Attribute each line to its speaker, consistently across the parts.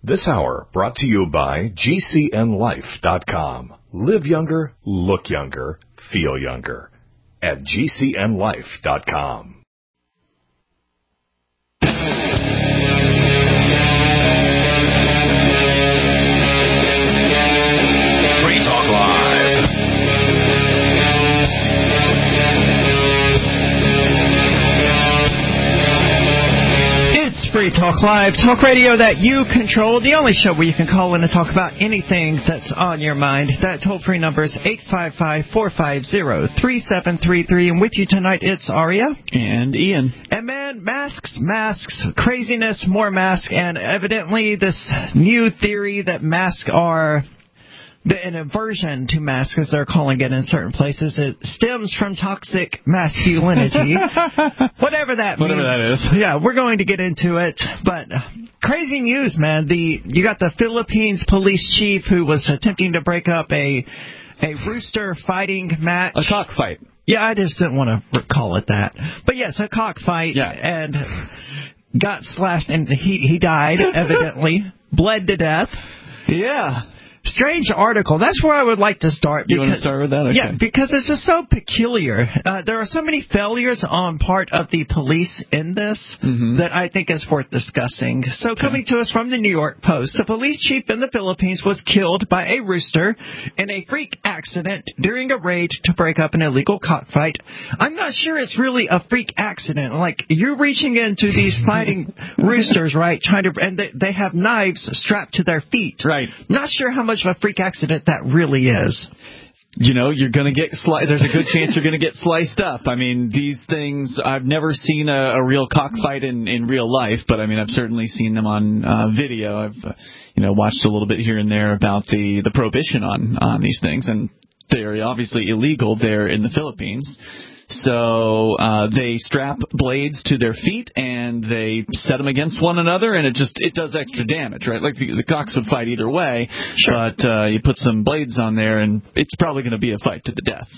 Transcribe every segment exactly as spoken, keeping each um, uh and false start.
Speaker 1: This hour brought to you by G C N life dot com. Live younger, look younger, feel younger at G C N life dot com. Free Talk Live.
Speaker 2: Free Talk Live, talk radio that you control, the only show where you can call in and talk about anything that's on your mind. That toll-free number is eight five five, four five zero, three seven three three. And with you tonight, it's Aria.
Speaker 3: And Ian.
Speaker 2: And man, masks, masks, craziness, more masks, and evidently this new theory that masks are... an aversion to masks, as they're calling it in certain places, it stems from toxic masculinity. Whatever that means.
Speaker 3: Whatever that is.
Speaker 2: Yeah, we're going to get into it. But uh, crazy news, man. The you got the Philippines police chief who was attempting to break up a a rooster fighting match.
Speaker 3: A cockfight.
Speaker 2: Yeah, I just didn't want to call it that. But yes, a cockfight.
Speaker 3: Yeah.
Speaker 2: And got slashed, and he, he died, evidently. Bled to death.
Speaker 3: Yeah.
Speaker 2: Strange article. That's where I would like to start.
Speaker 3: Because, you want to start with that? Okay.
Speaker 2: Yeah, because it's just so peculiar. Uh, there are so many failures on part of the police in this mm-hmm. that I think is worth discussing. So okay. Coming to us from the New York Post, the police chief in the Philippines was killed by a rooster in a freak accident during a raid to break up an illegal cockfight. I'm not sure it's really a freak accident. Like, you're reaching into these fighting roosters, right, trying to, and they, they have knives strapped to their feet.
Speaker 3: Right.
Speaker 2: Not sure how much of a freak accident that really is.
Speaker 3: You know, you're going to get sli- there's a good chance you're going to get sliced up. I mean, these things, I've never seen a, a real cockfight in, in real life, but I mean, I've certainly seen them on uh, video. I've, uh, you know, watched a little bit here and there about the, the prohibition on, on these things, and they're obviously illegal there in the Philippines. So uh, they strap blades to their feet and they set them against one another, and it just it does extra damage, right? Like the, the cocks would fight either way, sure. but uh, you put some blades on there, and it's probably going to be a fight to the death.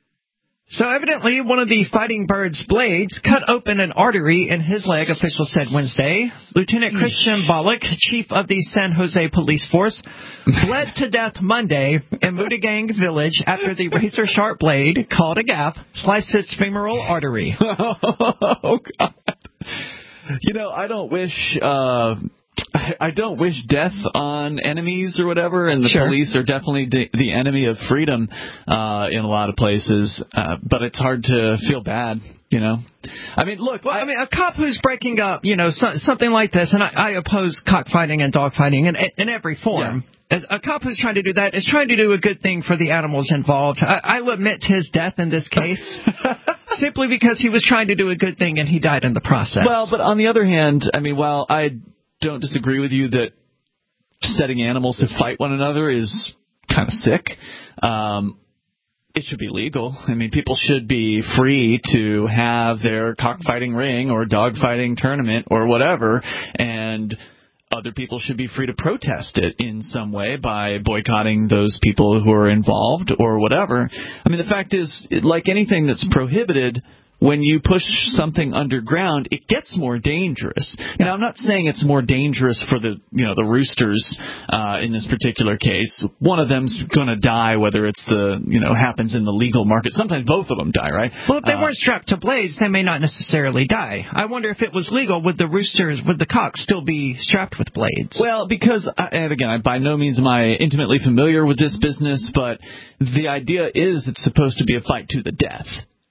Speaker 2: So evidently, one of the fighting bird's blades cut open an artery in his leg, officials said Wednesday. Lieutenant Christian Bollock, chief of the San Jose Police Force, bled to death Monday in Mutagang Village after the razor-sharp blade, called a gap, sliced his femoral artery.
Speaker 3: Oh, God. You know, I don't wish... Uh I don't wish death on enemies or whatever, and the sure. police are definitely de- the enemy of freedom uh, in a lot of places, uh, but it's hard to feel bad, you know? I mean, look...
Speaker 2: Well,
Speaker 3: I,
Speaker 2: I mean, a cop who's breaking up, you know, so, something like this, and I, I oppose cockfighting and dogfighting in, in every form. Yeah. As a cop who's trying to do that is trying to do a good thing for the animals involved. I, I will admit his death in this case... simply because he was trying to do a good thing and he died in the process.
Speaker 3: Well, but on the other hand, I mean, while I... don't disagree with you that setting animals to fight one another is kind of sick. Um, it should be legal. I mean, people should be free to have their cockfighting ring or dogfighting tournament or whatever, and other people should be free to protest it in some way by boycotting those people who are involved or whatever. I mean, the fact is, like anything that's prohibited, when you push something underground, it gets more dangerous. Now, I'm not saying it's more dangerous for the, you know, the roosters uh, in this particular case. One of them's going to die, whether it's the, you know, happens in the legal market. Sometimes both of them die, right?
Speaker 2: Well, if they
Speaker 3: uh,
Speaker 2: weren't strapped to blades, they may not necessarily die. I wonder if it was legal, would the roosters, would the cocks still be strapped with blades?
Speaker 3: Well, because, I, and again, I, by no means am I intimately familiar with this business, but the idea is it's supposed to be a fight to the death.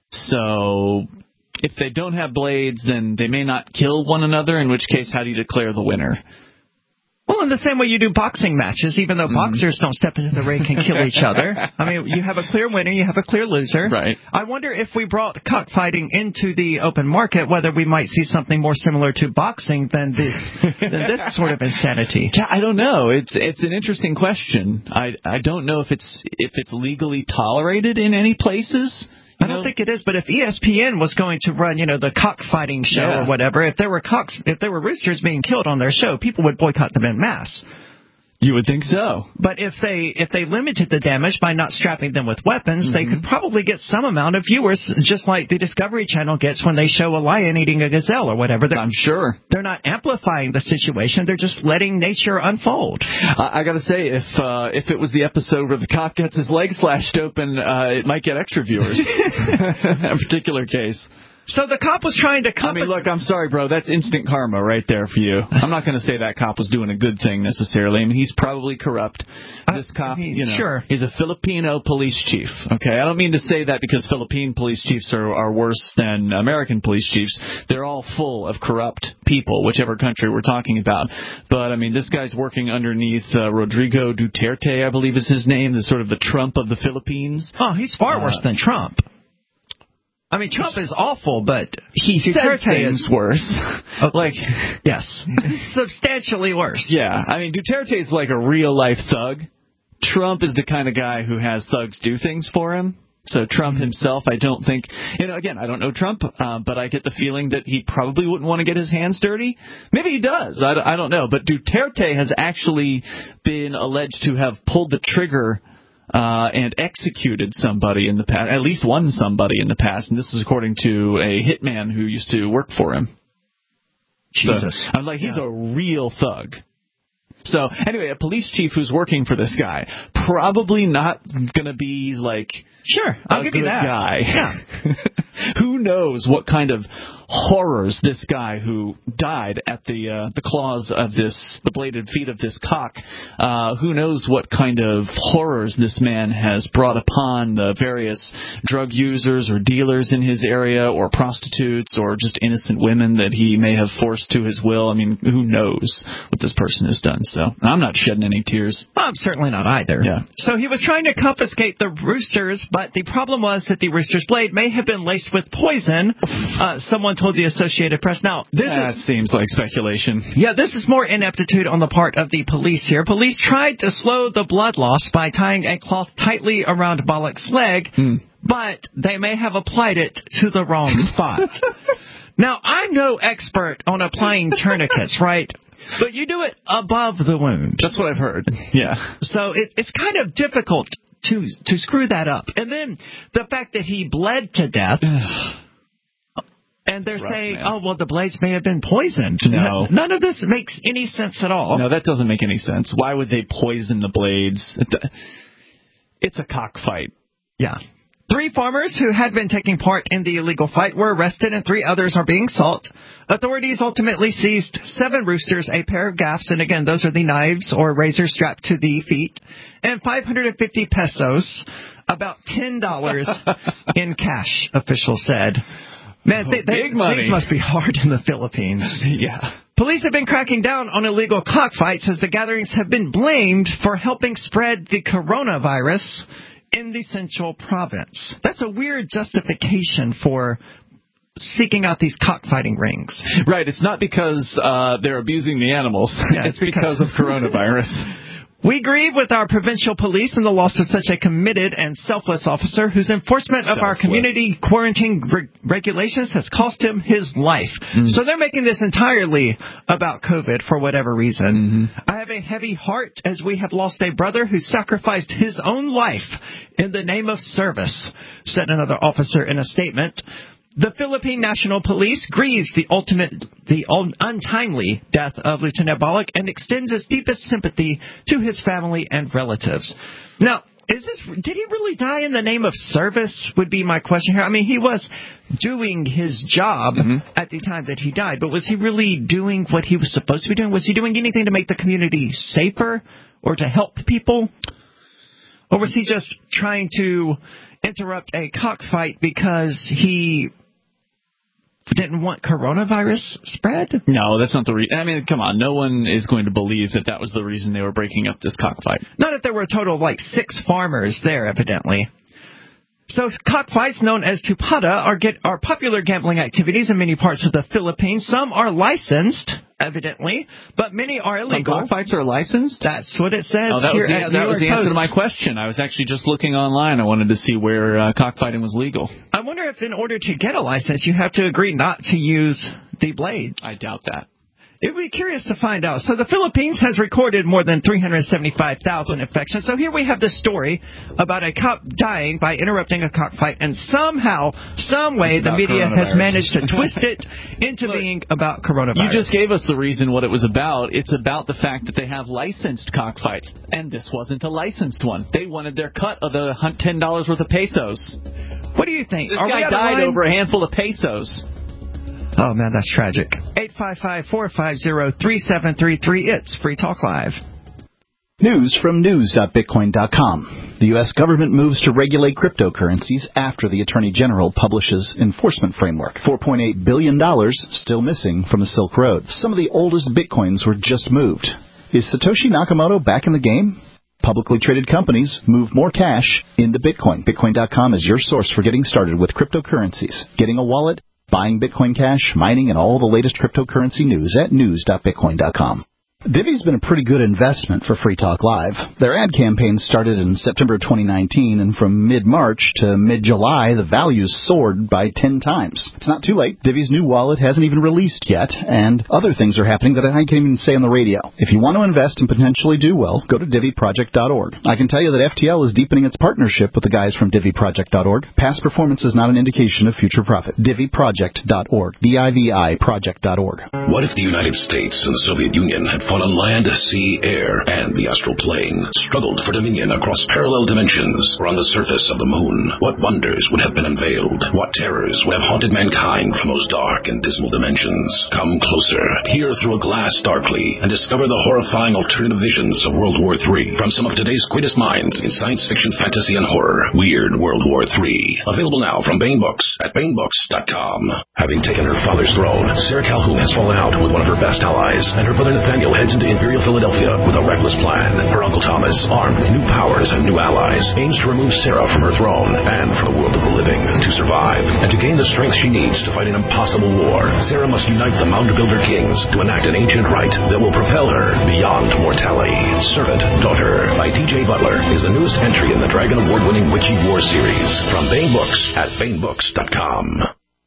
Speaker 3: So if they don't have blades, then they may not kill one another, in which case, how do you declare the winner?
Speaker 2: Well, in the same way you do boxing matches, even though mm-hmm. boxers don't step into the ring and kill each other. I mean, you have a clear winner, you have a clear loser.
Speaker 3: Right.
Speaker 2: I wonder if we brought cockfighting into the open market, whether we might see something more similar to boxing than this, than this sort of insanity.
Speaker 3: I don't know. It's it's an interesting question. I I don't know if it's if it's legally tolerated in any places.
Speaker 2: I don't think it is, but if E S P N was going to run, you know, the cockfighting show
Speaker 3: yeah.
Speaker 2: or whatever, if there were cocks, if there were roosters being killed on their show, people would boycott them en masse.
Speaker 3: You would think so.
Speaker 2: But if they if they limited the damage by not strapping them with weapons, mm-hmm. they could probably get some amount of viewers, just like the Discovery Channel gets when they show a lion eating a gazelle or whatever. They're,
Speaker 3: I'm sure.
Speaker 2: They're not amplifying the situation. They're just letting nature unfold.
Speaker 3: Uh, I got to say, if uh, if it was the episode where the cop gets his leg slashed open, uh, it might get extra viewers. In that particular case.
Speaker 2: So the cop was trying to
Speaker 3: I mean, look, I'm sorry, bro. That's instant karma right there for you. I'm not going to say that cop was doing a good thing necessarily. I mean, he's probably corrupt. This cop, you know,
Speaker 2: sure.
Speaker 3: he's a Filipino police chief. Okay, I don't mean to say that because Philippine police chiefs are, are worse than American police chiefs. They're all full of corrupt people, whichever country we're talking about. But, I mean, this guy's working underneath uh, Rodrigo Duterte, I believe is his name, the sort of the Trump of the Philippines.
Speaker 2: Oh, he's far
Speaker 3: uh,
Speaker 2: worse than Trump. I mean, Trump is awful, but
Speaker 3: he
Speaker 2: Duterte
Speaker 3: says things
Speaker 2: is
Speaker 3: worse.
Speaker 2: Okay.
Speaker 3: Like,
Speaker 2: yes, substantially worse.
Speaker 3: Yeah, I mean, Duterte is like a real-life thug. Trump is the kind of guy who has thugs do things for him. So Trump himself, I don't think, you know, again, I don't know Trump, uh, but I get the feeling that he probably wouldn't want to get his hands dirty. Maybe he does. I, I don't know. But Duterte has actually been alleged to have pulled the trigger Uh, and executed somebody in the past, at least one somebody in the past, and this is according to a hitman who used to work for him.
Speaker 2: Jesus.
Speaker 3: So, I'm like, he's
Speaker 2: yeah.
Speaker 3: a real thug. So, anyway, a police chief who's working for this guy, probably not going to be, like,
Speaker 2: sure, I'll
Speaker 3: a
Speaker 2: give
Speaker 3: good
Speaker 2: you that.
Speaker 3: guy.
Speaker 2: Yeah.
Speaker 3: Who knows what kind of horrors this guy who died at the uh, the claws of this, the bladed feet of this cock, uh, who knows what kind of horrors this man has brought upon the various drug users or dealers in his area, or prostitutes, or just innocent women that he may have forced to his will. I mean, who knows what this person has done. So I'm not shedding any tears.
Speaker 2: Well, I'm certainly not either.
Speaker 3: Yeah.
Speaker 2: So he was trying to confiscate the roosters, but the problem was that the rooster's blade may have been laced with poison. Uh, someone told the Associated Press. Now, this
Speaker 3: that
Speaker 2: is,
Speaker 3: seems like speculation.
Speaker 2: Yeah, this is more ineptitude on the part of the police here. Police tried to slow the blood loss by tying a cloth tightly around Bollock's leg, hmm. but they may have applied it to the wrong spot. Now, I'm no expert on applying tourniquets, right? But you do it above the wound.
Speaker 3: That's what I've heard. Yeah.
Speaker 2: So it, it's kind of difficult to to screw that up. And then the fact that he bled to death, and they're rough, saying, man. oh, well, the blades may have been poisoned.
Speaker 3: No.
Speaker 2: None of this makes any sense at all.
Speaker 3: No, that doesn't make any sense. Why would they poison the blades? It's a cockfight.
Speaker 2: Yeah. Three farmers who had been taking part in the illegal fight were arrested, and three others are being sought. Authorities ultimately seized seven roosters, a pair of gaffs, and again, those are the knives or razors strapped to the feet, and five hundred fifty pesos, about ten dollars in cash, officials said. Man,
Speaker 3: oh,
Speaker 2: they, they,
Speaker 3: big money.
Speaker 2: Things must be hard in the Philippines.
Speaker 3: Yeah.
Speaker 2: Police have been cracking down on illegal cockfights as the gatherings have been blamed for helping spread the coronavirus in the Central Province. That's a weird justification for seeking out these cockfighting rings.
Speaker 3: Right. It's not because uh, they're abusing the animals. Yeah, it's, it's because, because of coronavirus.
Speaker 2: We grieve with our provincial police and the loss of such a committed and selfless officer whose enforcement selfless. of our community quarantine re- regulations has cost him his life. Mm. So they're making this entirely about COVID for whatever reason. Mm-hmm. I have a heavy heart as we have lost a brother who sacrificed his own life in the name of service, said another officer in a statement. The Philippine National Police grieves the ultimate, the untimely death of Lieutenant Bollock and extends its deepest sympathy to his family and relatives. Now, is this, did he really die in the name of service would be my question here. I mean, he was doing his job mm-hmm. at the time that he died, but was he really doing what he was supposed to be doing? Was he doing anything to make the community safer or to help people? Or was he just trying to interrupt a cockfight because he didn't want coronavirus spread?
Speaker 3: No, that's not the reason. I mean, come on. No one is going to believe that that was the reason they were breaking up this cockfight.
Speaker 2: Not if there were a total of like six farmers there, evidently. So cockfights, known as tupada, are get are popular gambling activities in many parts of the Philippines. Some are licensed, evidently, but many are illegal.
Speaker 3: Some cockfights are licensed?
Speaker 2: That's what it says
Speaker 3: oh, that
Speaker 2: here
Speaker 3: was the,
Speaker 2: at
Speaker 3: that
Speaker 2: New
Speaker 3: was the
Speaker 2: York
Speaker 3: answer
Speaker 2: Post.
Speaker 3: to my question. I was actually just looking online. I wanted to see where uh, cockfighting was legal.
Speaker 2: I wonder if in order to get a license, you have to agree not to use the blades.
Speaker 3: I doubt that.
Speaker 2: It would be curious to find out. So the Philippines has recorded more than three hundred seventy-five thousand infections. So here we have this story about a cop dying by interrupting a cockfight, and somehow, some way, the media has managed to twist it into Look, being about coronavirus.
Speaker 3: You just gave us the reason what it was about. It's about the fact that they have licensed cockfights, and this wasn't a licensed one. They wanted their cut of the ten dollars worth of pesos.
Speaker 2: What do you think?
Speaker 3: This
Speaker 2: Are
Speaker 3: guy died over a handful of pesos.
Speaker 2: Oh, man, that's tragic. eight five five, four five zero, three seven three three. It's Free Talk Live.
Speaker 4: News from news dot bitcoin dot com. The U S government moves to regulate cryptocurrencies after the Attorney General publishes enforcement framework. four point eight billion dollars still missing from the Silk Road. Some of the oldest bitcoins were just moved. Is Satoshi Nakamoto back in the game? Publicly traded companies move more cash into Bitcoin. Bitcoin dot com is your source for getting started with cryptocurrencies. Getting a wallet, buying Bitcoin Cash, mining, and all the latest cryptocurrency news at news dot bitcoin dot com. Divvy's been a pretty good investment for Free Talk Live. Their ad campaign started in September twenty nineteen, and from mid-March to mid-July, the values soared by ten times. It's not too late. Divvy's new wallet hasn't even released yet, and other things are happening that I can't even say on the radio. If you want to invest and potentially do well, go to Divvy Project dot org. I can tell you that F T L is deepening its partnership with the guys from Divvy Project dot org. Past performance is not an indication of future profit. Divvy Project dot org. D I V I Project dot org.
Speaker 5: What if the United States and the Soviet Union had fought on land, sea, air, and the astral plane, struggled for dominion across parallel dimensions, or on the surface of the moon? What wonders would have been unveiled? What terrors would have haunted mankind from those dark and dismal dimensions? Come closer, peer through a glass darkly, and discover the horrifying alternative visions of World War Three from some of today's greatest minds in science fiction, fantasy, and horror. Weird World War Three. Available now from Baen Books at Baen Books dot com. Having taken her father's throne, Sarah Calhoun has fallen out with one of her best allies, and her brother Nathaniel heads into Imperial Philadelphia with a reckless plan. Her Uncle Thomas, armed with new powers and new allies, aims to remove Sarah from her throne and from the world of the living. To survive and to gain the strength she needs to fight an impossible war, Sarah must unite the Mound Builder Kings to enact an ancient rite that will propel her beyond mortality. Servant Daughter by T J Butler is the newest entry in the Dragon Award-winning Witchy War series from Baen Books at Baen Books dot com.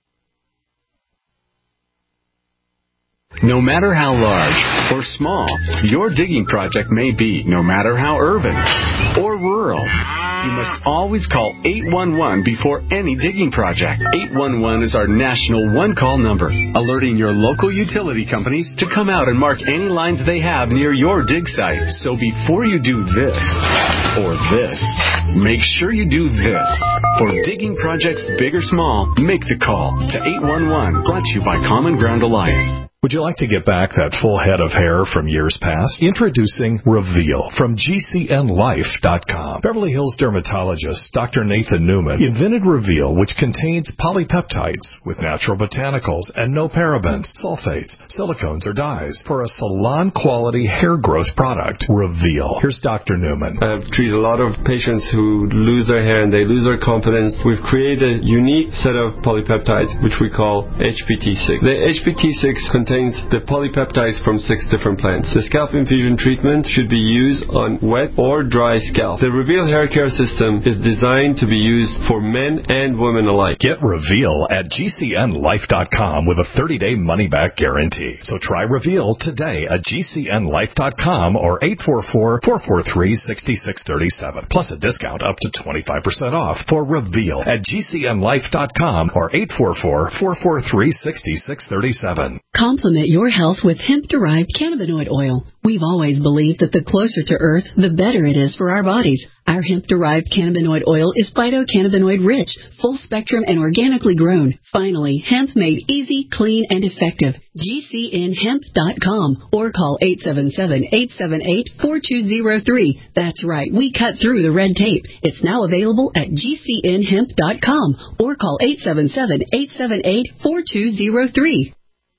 Speaker 6: No matter how large or small your digging project may be, no matter how urban or rural, you must always call eight one one before any digging project. eight one one is our national one-call number, alerting your local utility companies to come out and mark any lines they have near your dig site. So before you do this or this, make sure you do this. For digging projects big or small, make the call to eight one one, brought to you by Common Ground Alliance.
Speaker 1: Would you like to get back that full head of hair from years past? Introducing Reveal from G C N life dot com. Beverly Hills dermatologist Doctor Nathan Newman invented Reveal, which contains polypeptides with natural botanicals and no parabens, sulfates, silicones, or dyes for a salon-quality hair growth product. Reveal. Here's Doctor Newman.
Speaker 7: I've treated a lot of patients who lose their hair and they lose their confidence. We've created a unique set of polypeptides, which we call H P T six. The H P T six contains the polypeptides from six different plants. The scalp infusion treatment should be used on wet or dry scalp. The Reveal hair care system is designed to be used for men and women alike.
Speaker 1: Get Reveal at G C N life dot com with a thirty-day money-back guarantee. So try Reveal today at G C N life dot com or eight four four, four four three, six six three seven. Plus a discount up to twenty-five percent off for Reveal at G C N life dot com or eight four four, four four three, six six three seven.
Speaker 8: Complement your health with hemp-derived cannabinoid oil. We've always believed that the closer to Earth, the better it is for our bodies. Our hemp-derived cannabinoid oil is phytocannabinoid rich, full spectrum, and organically grown. Finally, hemp made easy, clean, and effective. G C N hemp dot com or call eight seven seven, eight seven eight, four two zero three. That's right, we cut through the red tape. It's now available at G C N hemp dot com or call eight seven seven, eight seven eight, four two zero three.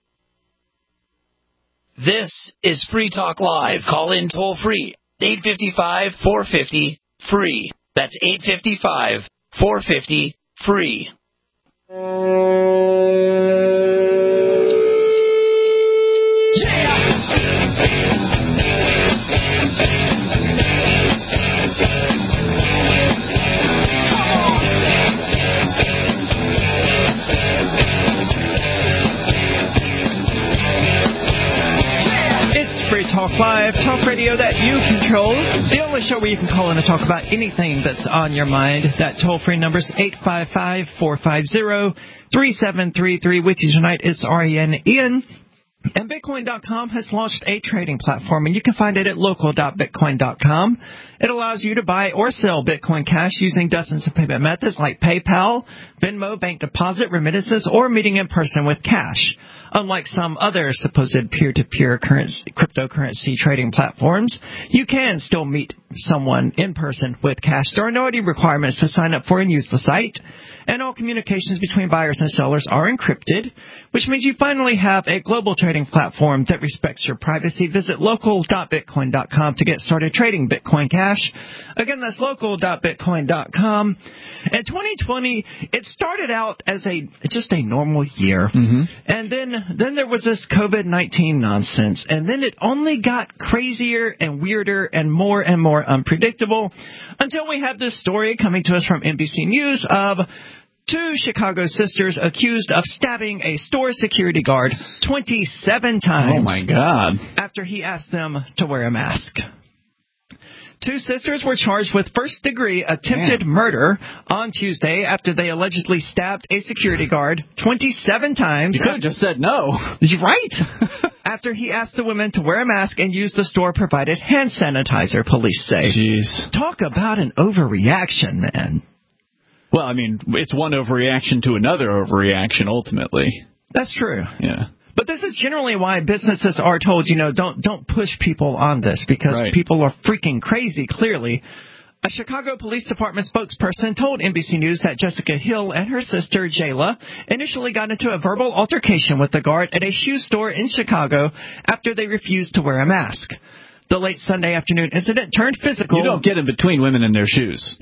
Speaker 9: This is Free Talk Live. Call in toll free. eight five five, four five zero, free. That's eight five five, four five zero, free.
Speaker 2: Live, talk radio that you control. The only show where you can call in and talk about anything that's on your mind. That toll-free number is eight five five, four five zero, three seven three three. With you tonight, it's Ariane Ian. And Bitcoin dot com has launched a trading platform, and you can find it at local dot bitcoin dot com. It allows you to buy or sell Bitcoin Cash using dozens of payment methods like PayPal, Venmo, bank deposit, remittances, or meeting in person with cash. Unlike some other supposed peer-to-peer currency, cryptocurrency trading platforms, you can still meet someone in person with cash. There are no I D requirements to sign up for and use the site, and all communications between buyers and sellers are encrypted, which means you finally have a global trading platform that respects your privacy. Visit local dot bitcoin dot com to get started trading Bitcoin Cash. Again, that's local dot bitcoin dot com. And twenty twenty, it started out as a just a normal year. Mm-hmm. And then, then there was this COVID nineteen nonsense. And then it only got crazier and weirder and more and more unpredictable until we have this story coming to us from N B C News of two Chicago sisters accused of stabbing a store security guard twenty-seven times.
Speaker 3: Oh, my God.
Speaker 2: After he asked them to wear a mask. Two sisters were charged with first-degree attempted Man. murder on Tuesday after they allegedly stabbed a security guard twenty-seven times.
Speaker 3: You could have just said no.
Speaker 2: Right. After he asked the women to wear a mask and use the store-provided hand sanitizer, police say.
Speaker 3: Jeez.
Speaker 2: Talk about an overreaction, man.
Speaker 3: Well, I mean, it's one overreaction to another overreaction, ultimately.
Speaker 2: That's true.
Speaker 3: Yeah.
Speaker 2: But this is generally why businesses are told, you know, don't don't push people on this, because
Speaker 3: right.
Speaker 2: people are freaking crazy, clearly. A Chicago Police Department spokesperson told N B C News that Jessica Hill and her sister, Jayla, initially got into a verbal altercation with the guard at a shoe store in Chicago after they refused to wear a mask. The late Sunday afternoon incident turned physical.
Speaker 3: You don't get in between women in their shoes.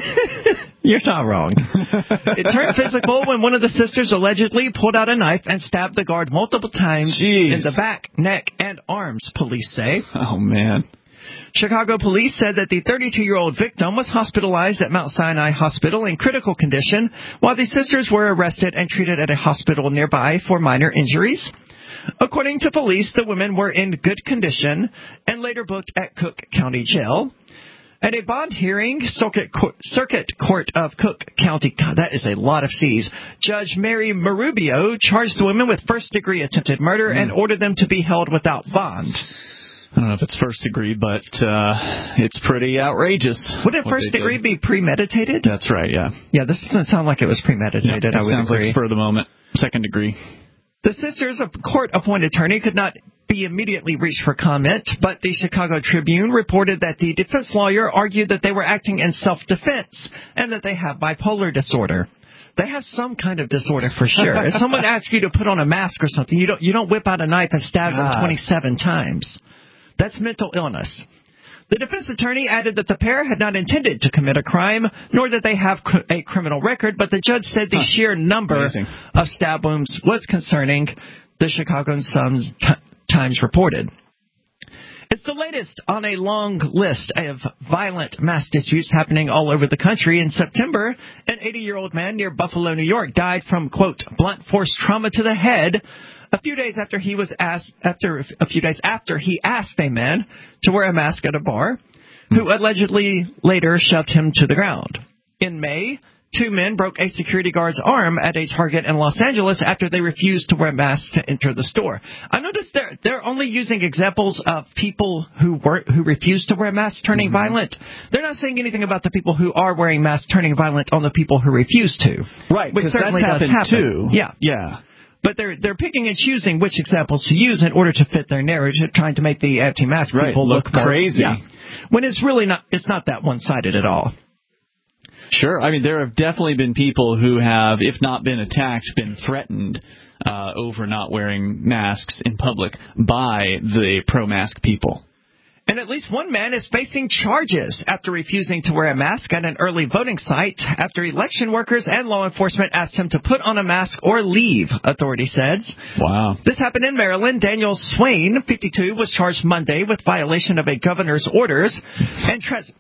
Speaker 2: You're not wrong. It turned physical when one of the sisters allegedly pulled out a knife and stabbed the guard multiple times
Speaker 3: Jeez.
Speaker 2: in the back, neck, and arms, police say.
Speaker 3: Oh, man.
Speaker 2: Chicago police said that the thirty-two-year-old victim was hospitalized at Mount Sinai Hospital in critical condition, while the sisters were arrested and treated at a hospital nearby for minor injuries. According to police, the women were in good condition and later booked at Cook County Jail. At a bond hearing, Circuit Court, Circuit Court of Cook County, God, that is a lot of C's, Judge Mary Marubio charged the women with first-degree attempted murder mm. and ordered them to be held without bond.
Speaker 3: I don't know if it's first degree, but uh, it's pretty outrageous.
Speaker 2: Would it first degree be premeditated?
Speaker 3: That's right, yeah.
Speaker 2: Yeah, this doesn't sound like it was premeditated.
Speaker 3: Yeah,
Speaker 2: I would
Speaker 3: sounds
Speaker 2: agree.
Speaker 3: like spur of the moment. Second degree.
Speaker 2: The sisters, a court-appointed attorney, could not be immediately reached for comment, but the Chicago Tribune reported that the defense lawyer argued that they were acting in self-defense and that they have bipolar disorder. They have some kind of disorder for sure. If someone asks you to put on a mask or something, you don't you don't whip out a knife and stab God. them twenty-seven times. That's mental illness. The defense attorney added that the pair had not intended to commit a crime, nor that they have a criminal record, but the judge said the huh. sheer number Amazing. of stab wounds was concerning, the Chicago Sun Times reported. It's the latest on a long list of violent mass disputes happening all over the country. In September, an eighty-year-old man near Buffalo, New York, died from, quote, blunt force trauma to the head, A few days after he was asked, after a few days after he asked a man to wear a mask at a bar, who allegedly later shoved him to the ground. In May, two men broke a security guard's arm at a Target in Los Angeles after they refused to wear masks to enter the store. I noticed they're they're only using examples of people who were who refused to wear masks turning mm-hmm. violent. They're not saying anything about the people who are wearing masks turning violent on the people who refuse to.
Speaker 3: Right,
Speaker 2: which certainly
Speaker 3: that's
Speaker 2: does
Speaker 3: happened
Speaker 2: happen.
Speaker 3: too.
Speaker 2: Yeah,
Speaker 3: yeah.
Speaker 2: But they're they're picking and choosing which examples to use in order to fit their narrative, trying to make the anti-mask
Speaker 3: right,
Speaker 2: people
Speaker 3: look,
Speaker 2: look more,
Speaker 3: crazy.
Speaker 2: Yeah, when it's really not. It's not that one-sided at all.
Speaker 3: Sure. I mean, there have definitely been people who have, if not been attacked, been threatened uh, over not wearing masks in public by the pro-mask people.
Speaker 2: And at least one man is facing charges after refusing to wear a mask at an early voting site after election workers and law enforcement asked him to put on a mask or leave, authority says.
Speaker 3: Wow.
Speaker 2: This happened in Maryland. Daniel Swain, fifty-two, was charged Monday with violation of a governor's orders and tres-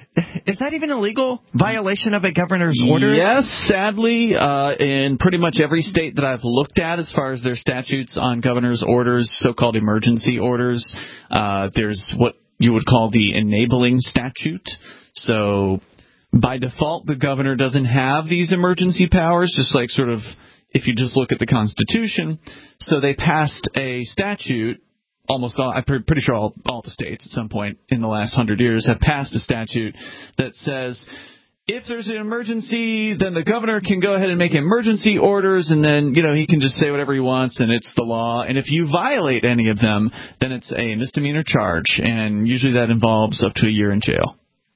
Speaker 2: Is that even a legal violation of a governor's orders?
Speaker 3: Yes, sadly, uh, in pretty much every state that I've looked at as far as their statutes on governor's orders, so-called emergency orders, uh, there's what you would call the enabling statute. So by default, the governor doesn't have these emergency powers, just like sort of if you just look at the Constitution. So they passed a statute. Almost all, I'm pretty sure all, all the states at some point in the last hundred years have passed a statute that says if there's an emergency, then the governor can go ahead and make emergency orders, and then, you know, he can just say whatever he wants, and it's the law. And if you violate any of them, then it's a misdemeanor charge, and usually that involves up to a year in jail.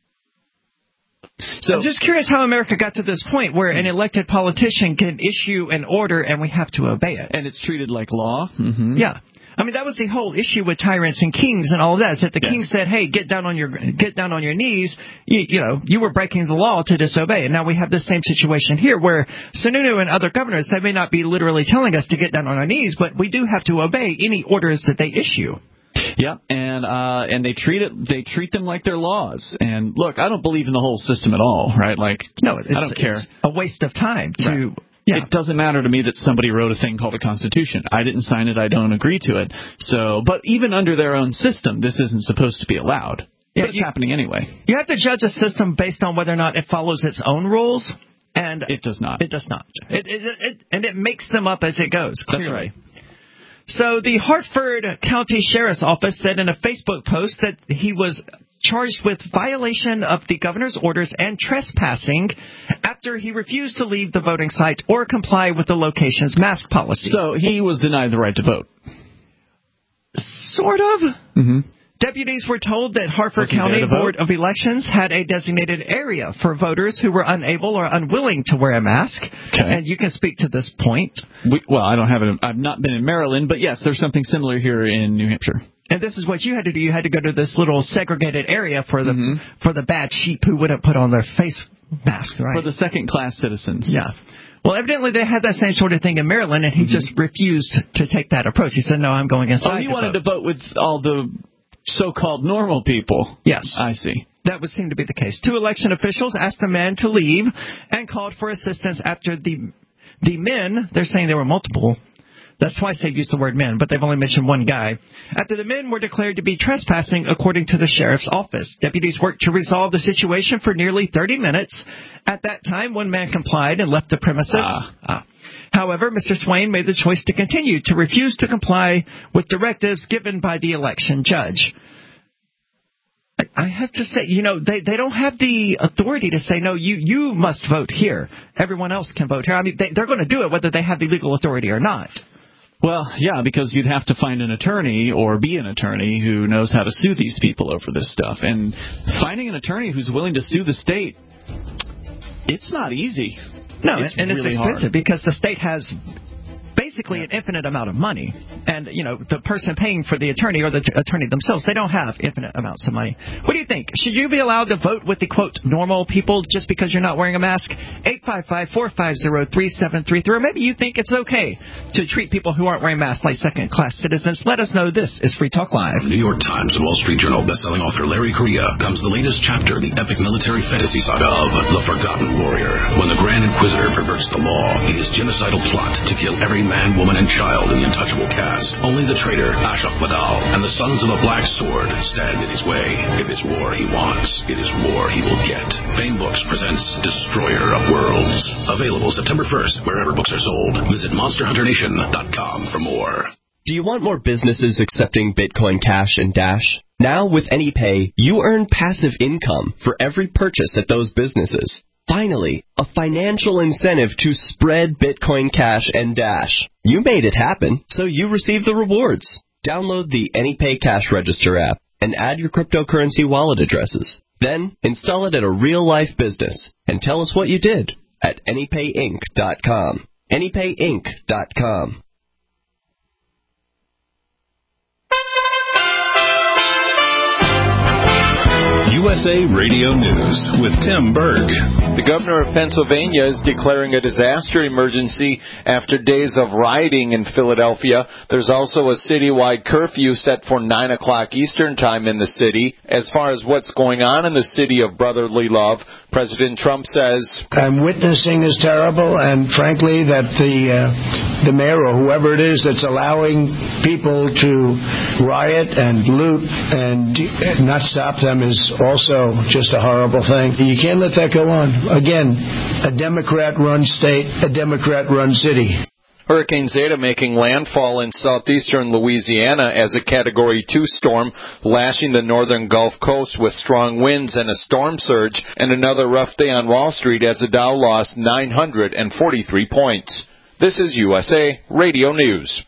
Speaker 2: So I'm just curious how America got to this point where an elected politician can issue an order and we have to obey it.
Speaker 3: And it's treated like law. Mm-hmm.
Speaker 2: Yeah. I mean, that was the whole issue with tyrants and kings and all of that, is that the
Speaker 3: yes.
Speaker 2: king said, hey, get down on your get down on your knees. You, you know, you were breaking the law to disobey. And now we have the same situation here where Sununu and other governors, they may not be literally telling us to get down on our knees, but we do have to obey any orders that they issue.
Speaker 3: Yeah, and uh, and they treat it they treat them like they're laws. And look, I don't believe in the whole system at all, right? Like,
Speaker 2: no, it's,
Speaker 3: I don't care.
Speaker 2: It's a waste of time to.
Speaker 3: Right.
Speaker 2: Yeah.
Speaker 3: It doesn't matter to me that somebody wrote a thing called a Constitution. I didn't sign it. I don't agree to it. So, but even under their own system, this isn't supposed to be allowed. Yeah, but it's you, happening anyway.
Speaker 2: You have to judge a system based on whether or not it follows its own rules, and
Speaker 3: it does not.
Speaker 2: It does not. It, it, it, and it makes them up as it goes. Clearly.
Speaker 3: That's right.
Speaker 2: So the Hartford County Sheriff's Office said in a Facebook post that he was charged with violation of the governor's orders and trespassing after he refused to leave the voting site or comply with the location's mask policy.
Speaker 3: So he was denied the right to vote.
Speaker 2: Sort of.
Speaker 3: Mm-hmm.
Speaker 2: Deputies were told that Hartford
Speaker 3: was
Speaker 2: County Board of Elections had a designated area for voters who were unable or unwilling to wear a mask.
Speaker 3: Okay.
Speaker 2: And you can speak to this point.
Speaker 3: We, well, I don't have it. I've not been in Maryland, but yes, there's something similar here in New Hampshire.
Speaker 2: And this is what you had to do. You had to go to this little segregated area for the
Speaker 3: mm-hmm.
Speaker 2: for the bad sheep who wouldn't put on their face mask, right?
Speaker 3: For the second-class citizens.
Speaker 2: Yeah. Well, evidently they had that same sort of thing in Maryland, and he mm-hmm. just refused to take that approach. He said, no, I'm going inside.
Speaker 3: Oh, he
Speaker 2: to
Speaker 3: wanted
Speaker 2: vote.
Speaker 3: to vote with all the so-called normal people.
Speaker 2: Yes.
Speaker 3: I see.
Speaker 2: That would seem to be the case. Two election officials asked the man to leave and called for assistance after the the men, they're saying there were multiple. That's twice they've used the word men, but they've only mentioned one guy. After the men were declared to be trespassing, according to the sheriff's office. Deputies worked to resolve the situation for nearly thirty minutes. At that time, one man complied and left the premises.
Speaker 3: Ah.
Speaker 2: Ah. However, Mister Swain made the choice to continue to refuse to comply with directives given by the election judge. I have to say, you know, they, they don't have the authority to say, no, you, you must vote here. Everyone else can vote here. I mean, they, they're going to do it whether they have the legal authority or not.
Speaker 3: Well, yeah, because you'd have to find an attorney or be an attorney who knows how to sue these people over this stuff. And finding an attorney who's willing to sue the state, it's not easy.
Speaker 2: No,
Speaker 3: it's
Speaker 2: and
Speaker 3: really
Speaker 2: it's expensive
Speaker 3: hard.
Speaker 2: because the state has basically an infinite amount of money. And, you know, the person paying for the attorney or the t- attorney themselves, they don't have infinite amounts of money. What do you think? Should you be allowed to vote with the, quote, normal people just because you're not wearing a mask? eight five five, four five zero, three seven three three. Or maybe you think it's okay to treat people who aren't wearing masks like second-class citizens. Let us know. This is Free Talk Live.
Speaker 5: New York Times and Wall Street Journal bestselling author Larry Correia comes the latest chapter in the epic military fantasy saga of The Forgotten Warrior. When the Grand Inquisitor perverts the law in his genocidal plot to kill every man, woman, and child in the untouchable cast, only the traitor Ashok Vadal and the Sons of the Black Sword stand in his way. If it's war he wants, it is war he will get. Bain Books presents Destroyer of Worlds. Available September first wherever books are sold. Visit monster hunter nation dot com for more.
Speaker 10: Do you want more businesses accepting Bitcoin Cash and Dash? Now with AnyPay, you earn passive income for every purchase at those businesses. Finally, a financial incentive to spread Bitcoin Cash and Dash. You made it happen, so you receive the rewards. Download the AnyPay Cash Register app and add your cryptocurrency wallet addresses. Then install it at a real-life business and tell us what you did at any pay inc dot com. any pay inc dot com. U
Speaker 1: S A Radio News with Tim Berg.
Speaker 11: The governor of Pennsylvania is declaring a disaster emergency after days of rioting in Philadelphia. There's also a citywide curfew set for nine o'clock Eastern Time in the city. As far as what's going on in the city of brotherly love, President Trump says,
Speaker 12: I'm witnessing is terrible, and frankly that the uh, the mayor or whoever it is that's allowing people to riot and loot and not stop them is also just a horrible thing. You can't let that go on. Again, a Democrat-run state, a Democrat-run city.
Speaker 11: Hurricane Zeta making landfall in southeastern Louisiana as a Category two storm, lashing the northern Gulf Coast with strong winds and a storm surge, and another rough day on Wall Street as the Dow lost nine hundred forty-three points. This is U S A Radio News.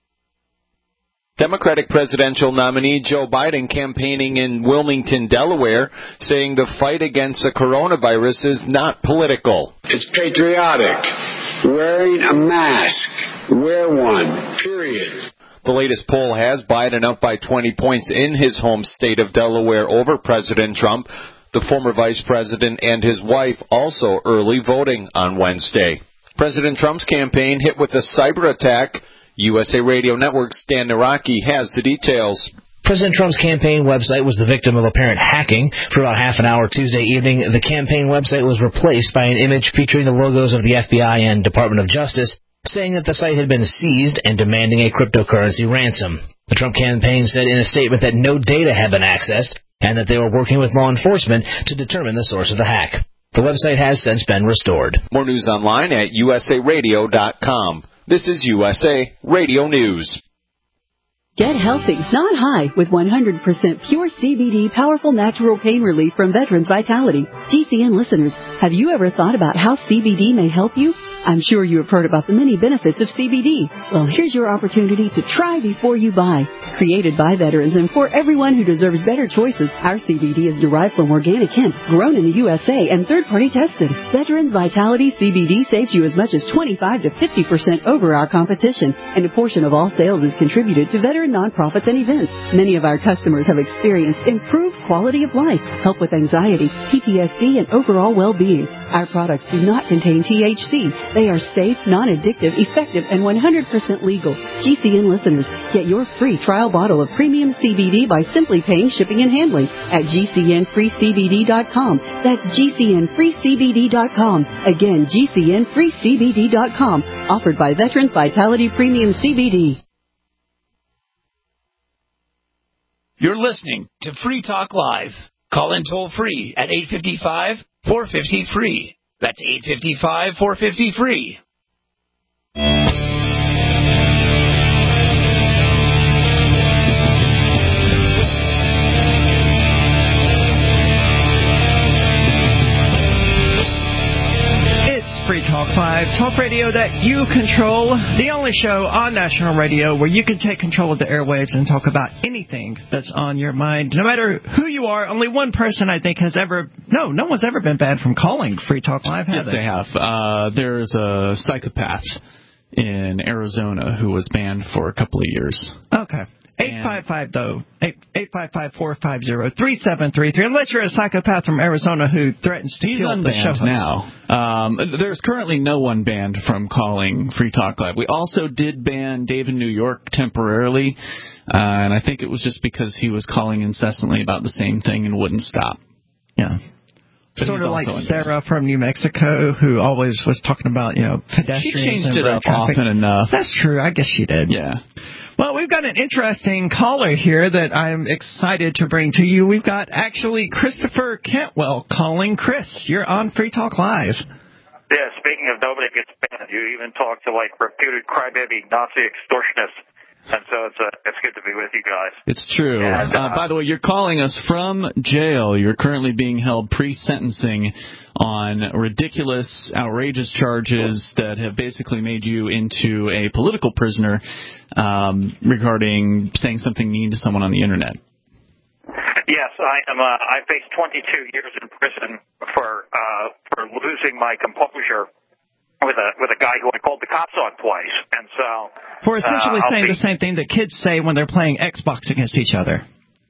Speaker 11: Democratic presidential nominee Joe Biden campaigning in Wilmington, Delaware, saying the fight against the coronavirus is not political.
Speaker 13: It's patriotic. Wearing a mask. Wear one. Period.
Speaker 11: The latest poll has Biden up by twenty points in his home state of Delaware over President Trump. The former vice president and his wife also early voting on Wednesday. President Trump's campaign hit with a cyber attack. U S A Radio Network's Stan Naraki has the details.
Speaker 14: President Trump's campaign website was the victim of apparent hacking. For about half an hour Tuesday evening, the campaign website was replaced by an image featuring the logos of the F B I and Department of Justice, saying that the site had been seized and demanding a cryptocurrency ransom. The Trump campaign said in a statement that no data had been accessed and that they were working with law enforcement to determine the source of the hack. The website has since been restored.
Speaker 11: More news online at U S A radio dot com. This is U S A Radio News.
Speaker 8: Get healthy, not high, with one hundred percent pure C B D powerful natural pain relief from Veterans Vitality. G C N listeners, have you ever thought about how C B D may help you? I'm sure you have heard about the many benefits of C B D. Well, here's your opportunity to try before you buy. Created by veterans and for everyone who deserves better choices, our C B D is derived from organic hemp, grown in the U S A and third-party tested. Veterans Vitality C B D saves you as much as twenty-five to fifty percent over our competition, and a portion of all sales is contributed to veteran nonprofits and events. Many of our customers have experienced improved quality of life, help with anxiety, P T S D, and overall well-being. Our products do not contain T H C. They are safe, non-addictive, effective, and one hundred percent legal. G C N listeners, get your free trial bottle of premium C B D by simply paying shipping and handling at G C N free C B D dot com. That's G C N free C B D dot com. Again, G C N free C B D dot com. Offered by Veterans Vitality Premium C B D.
Speaker 9: You're listening to Free Talk Live. Call in toll free at eight five five, four five zero, free. That's eight five five, four five zero, free.
Speaker 2: Free Talk Live, talk radio that you control, the only show on national radio where you can take control of the airwaves and talk about anything that's on your mind. No matter who you are, only one person I think has ever, no, no one's ever been banned from calling Free Talk Live, has
Speaker 3: Yes, they have. Uh, there's a psychopath in Arizona who was banned for a couple of years.
Speaker 2: Okay. eight five five, though. eight five five, four five zero, three seven three three. Unless you're a psychopath from Arizona who threatens to
Speaker 3: He's
Speaker 2: kill the show host.
Speaker 3: now. Um, there's currently no one banned from calling Free Talk Live. We also did ban Dave in New York temporarily, uh, and I think it was just because he was calling incessantly about the same thing and wouldn't stop.
Speaker 2: Yeah.
Speaker 3: But
Speaker 2: sort of like Sarah from New Mexico, who always was talking about, you know, pedestrians.
Speaker 3: She changed
Speaker 2: and
Speaker 3: it up
Speaker 2: traffic.
Speaker 3: often enough.
Speaker 2: That's true. I guess she did.
Speaker 3: Yeah.
Speaker 2: Well, we've got an interesting caller here that I'm excited to bring to you. We've got actually Christopher Cantwell calling. Chris, you're on Free Talk Live.
Speaker 15: Yeah, speaking of nobody gets banned, you even talk to, like, reputed crybaby Nazi extortionists. And so it's uh, it's good to be with you guys.
Speaker 3: It's true.
Speaker 15: And, uh,
Speaker 3: uh, by the way, you're calling us from jail. You're currently being held pre-sentencing on ridiculous, outrageous charges that have basically made you into a political prisoner um, regarding saying something mean to someone on the Internet.
Speaker 15: Yes, I am. Uh, I faced twenty-two years in prison for uh, for losing my composure with a with a guy who I called the cops on twice, and so
Speaker 2: for essentially
Speaker 15: uh,
Speaker 2: saying
Speaker 15: be,
Speaker 2: the same thing that kids say when they're playing Xbox against each other.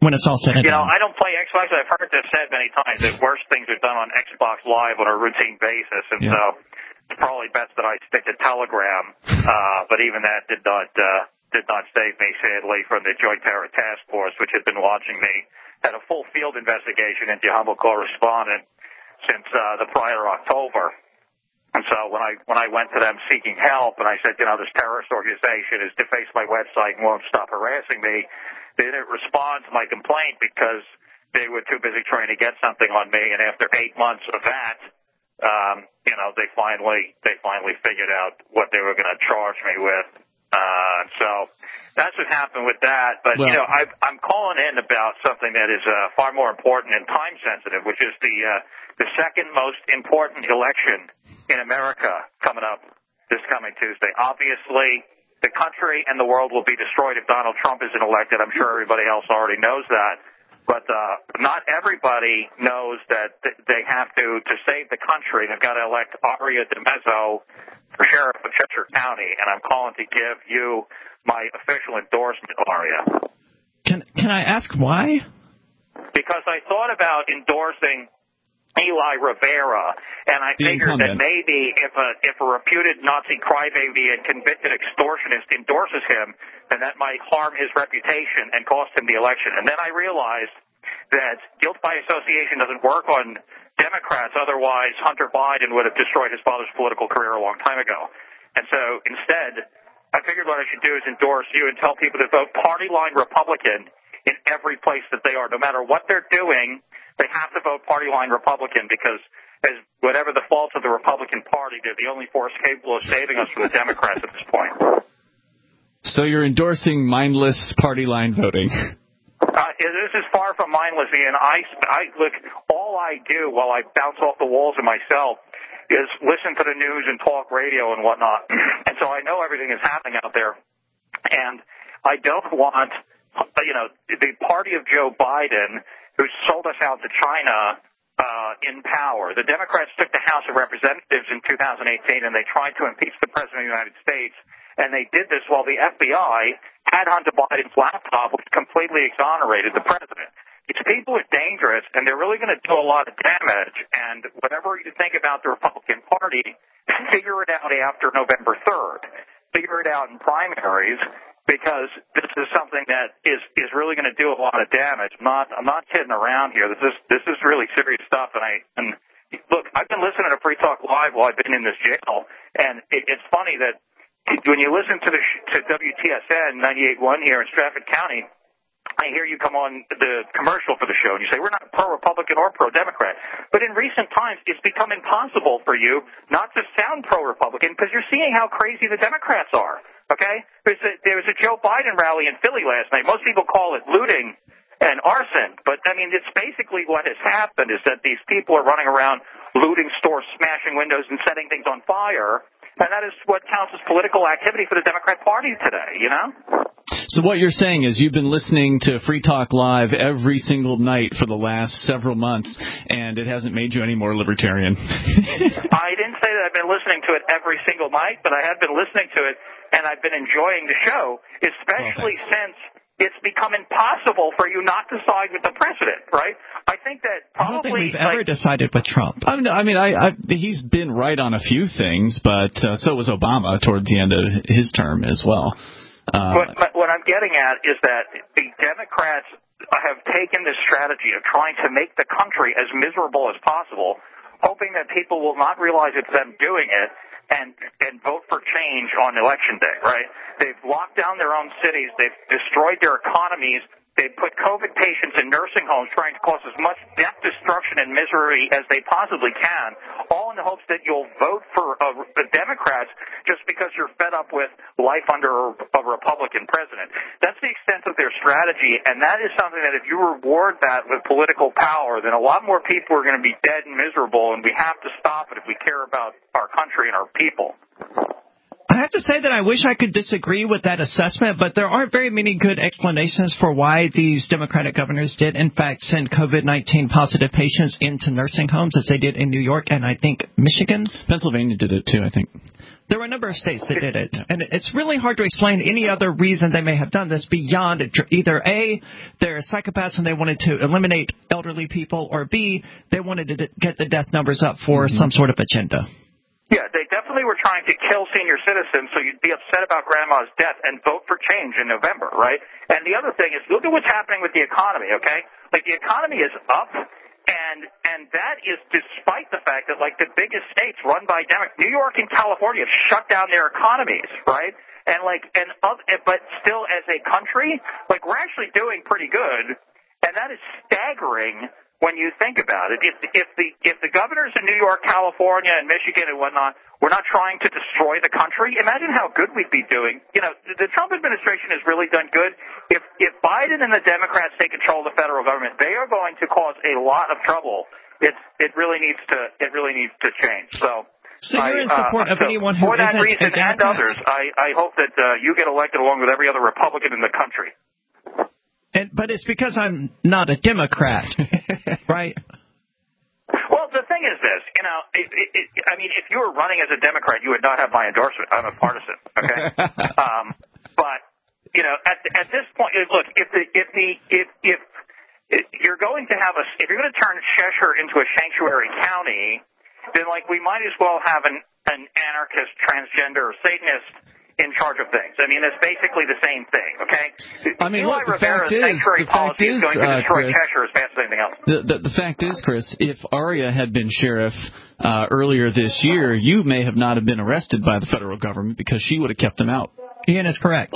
Speaker 2: when it's all said and
Speaker 15: You know,
Speaker 2: done.
Speaker 15: I don't play Xbox. I've heard this said many times that worse things are done on Xbox Live on a routine basis, and
Speaker 3: Yeah.
Speaker 15: so it's probably best that I stick to Telegram. Uh, but even that did not uh, did not save me, sadly, from the Joint Terror Task Force, which had been watching me, had a full field investigation into humble correspondent since uh, the prior October. And so when I when I went to them seeking help, and I said, you know, this terrorist organization has defaced my website and won't stop harassing me, they didn't respond to my complaint because they were too busy trying to get something on me. And after eight months of that, um, you know, they finally they finally figured out what they were going to charge me with. Uh, so that's what happened with that. But,
Speaker 3: well,
Speaker 15: you know, I, I'm calling in about something that is uh, far more important and time sensitive, which is the uh, the second most important election in America coming up this coming Tuesday. Obviously, the country and the world will be destroyed if Donald Trump isn't elected. I'm sure everybody else already knows that. But uh, not everybody knows that th- they have to, to save the country, they've got to elect Aria DeMezzo for sheriff of Cheshire County. And I'm calling to give you my official endorsement, Aria.
Speaker 2: Can can I ask why?
Speaker 15: Because I thought about endorsing Eli Rivera, and I
Speaker 3: The
Speaker 15: figured that
Speaker 3: incumbent.
Speaker 15: maybe if a if a reputed Nazi crybaby and convicted extortionist endorses him, then that might harm his reputation and cost him the election. And then I realized that guilt by association doesn't work on Democrats. Otherwise, Hunter Biden would have destroyed his father's political career a long time ago. And so instead, I figured what I should do is endorse you and tell people to vote party line Republican in every place that they are, no matter what they're doing. They have to vote party line Republican because, as whatever the faults of the Republican Party, they're the only force capable of saving us from the Democrats at this point.
Speaker 3: So you're endorsing mindless party line voting.
Speaker 15: Uh, this is far from mindless, Ian. I, I look. All I do while I bounce off the walls of myself is listen to the news and talk radio and whatnot, and so I know everything is happening out there. And I don't want, you know, the party of Joe Biden, who sold us out to China uh, in power. The Democrats took the House of Representatives in two thousand eighteen, and they tried to impeach the President of the United States, and they did this while the F B I had Hunter Biden's laptop, which completely exonerated the President. These people are dangerous, and they're really going to do a lot of damage, and whatever you think about the Republican Party, figure it out after November third. Figure it out in primaries, because this is something that is is really going to do a lot of damage. I'm not I'm not kidding around here. This is this is really serious stuff. And I and look, I've been listening to Free Talk Live while I've been in this jail, and it, it's funny that when you listen to the to W T S N ninety-eight point one here in Stratford County, I hear you come on the commercial for the show, and you say, we're not pro-Republican or pro-Democrat. But in recent times, it's become impossible for you not to sound pro-Republican because you're seeing how crazy the Democrats are, okay? There's a, there was a Joe Biden rally in Philly last night. Most people call it looting and arson, but, I mean, it's basically what has happened is that these people are running around looting stores, smashing windows, and setting things on fire, and that is what counts as political activity for the Democrat Party today, you know?
Speaker 3: So what you're saying is you've been listening to Free Talk Live every single night for the last several months, and it hasn't made you any more libertarian.
Speaker 15: I didn't say that I've been listening to it every single night, but I have been listening to it, and I've been enjoying the show, especially oh, since it's become impossible for you not to side with the president, right? I think that probably...
Speaker 2: I don't think we've
Speaker 15: like,
Speaker 2: ever decided with Trump.
Speaker 3: I mean, I mean I, I, he's been right on a few things, but uh, so was Obama towards the end of his term as well. Uh,
Speaker 15: what, what I'm getting at is that the Democrats have taken this strategy of trying to make the country as miserable as possible, hoping that people will not realize it's them doing it, and and vote for change on election day, right? They've locked down their own cities. They've destroyed their economies. They've put COVID patients in nursing homes, trying to cause as much death, destruction, and misery as they possibly can, all in the hopes that you'll vote for uh, the Democrats just because you're fed up with life under a Republican president. That's the extent of their strategy, and that is something that if you reward that with political power, then a lot more people are going to be dead and miserable, and we have to stop it if we care about our country and our people.
Speaker 2: I have to say that I wish I could disagree with that assessment, but there aren't very many good explanations for why these Democratic governors did, in fact, send COVID nineteen positive patients into nursing homes, as they did in New York and I think Michigan.
Speaker 3: Pennsylvania did it, too, I think.
Speaker 2: There were a number of states that did it, and it's really hard to explain any other reason they may have done this beyond either A, they're psychopaths and they wanted to eliminate elderly people, or B, they wanted to get the death numbers up for mm-hmm. some sort of agenda.
Speaker 15: Yeah, they definitely were trying to kill senior citizens, so you'd be upset about grandma's death and vote for change in November, right? And the other thing is, look at what's happening with the economy, okay? Like, the economy is up, and and that is despite the fact that, like, the biggest states run by Democrats, New York and California, have shut down their economies, right? And, like, and but still, as a country, like, we're actually doing pretty good, and that is staggering when you think about it. If, if the if the governors in New York, California, and Michigan and whatnot were not trying to destroy the country, imagine how good we'd be doing. You know, the, the Trump administration has really done good. If if Biden and the Democrats take control of the federal government, they are going to cause a lot of trouble. It's it really needs to it really needs to change. So.
Speaker 2: So you're in support
Speaker 15: uh,
Speaker 2: of
Speaker 15: so
Speaker 2: anyone who
Speaker 15: for that
Speaker 2: isn't
Speaker 15: reason
Speaker 2: a Democrat?
Speaker 15: and others, I, I hope that uh, you get elected along with every other Republican in the country.
Speaker 2: And, but it's because I'm not a Democrat, right?
Speaker 15: Well, the thing is this, you know, it, it, it, I mean, if you were running as a Democrat, you would not have my endorsement. I'm a partisan, okay? um, but, you know, at at this point, look, if the if the if if, if you're going to have a if you're going to turn Cheshire into a sanctuary county, then like we might as well have an an anarchist, transgender, or Satanist in charge of things. I mean, it's basically the same thing, okay?
Speaker 3: I mean,
Speaker 15: Eli
Speaker 3: look, the
Speaker 15: Rivera's
Speaker 3: fact is,
Speaker 15: sanctuary
Speaker 3: the
Speaker 15: policy
Speaker 3: fact is,
Speaker 15: is going to
Speaker 3: uh,
Speaker 15: destroy
Speaker 3: Chris,
Speaker 15: Cheshire as fast as anything else.
Speaker 3: The, the, the fact is, Chris, if Aria had been sheriff uh, earlier this year, you may have not have been arrested by the federal government because she would have kept them out.
Speaker 2: Ian is correct.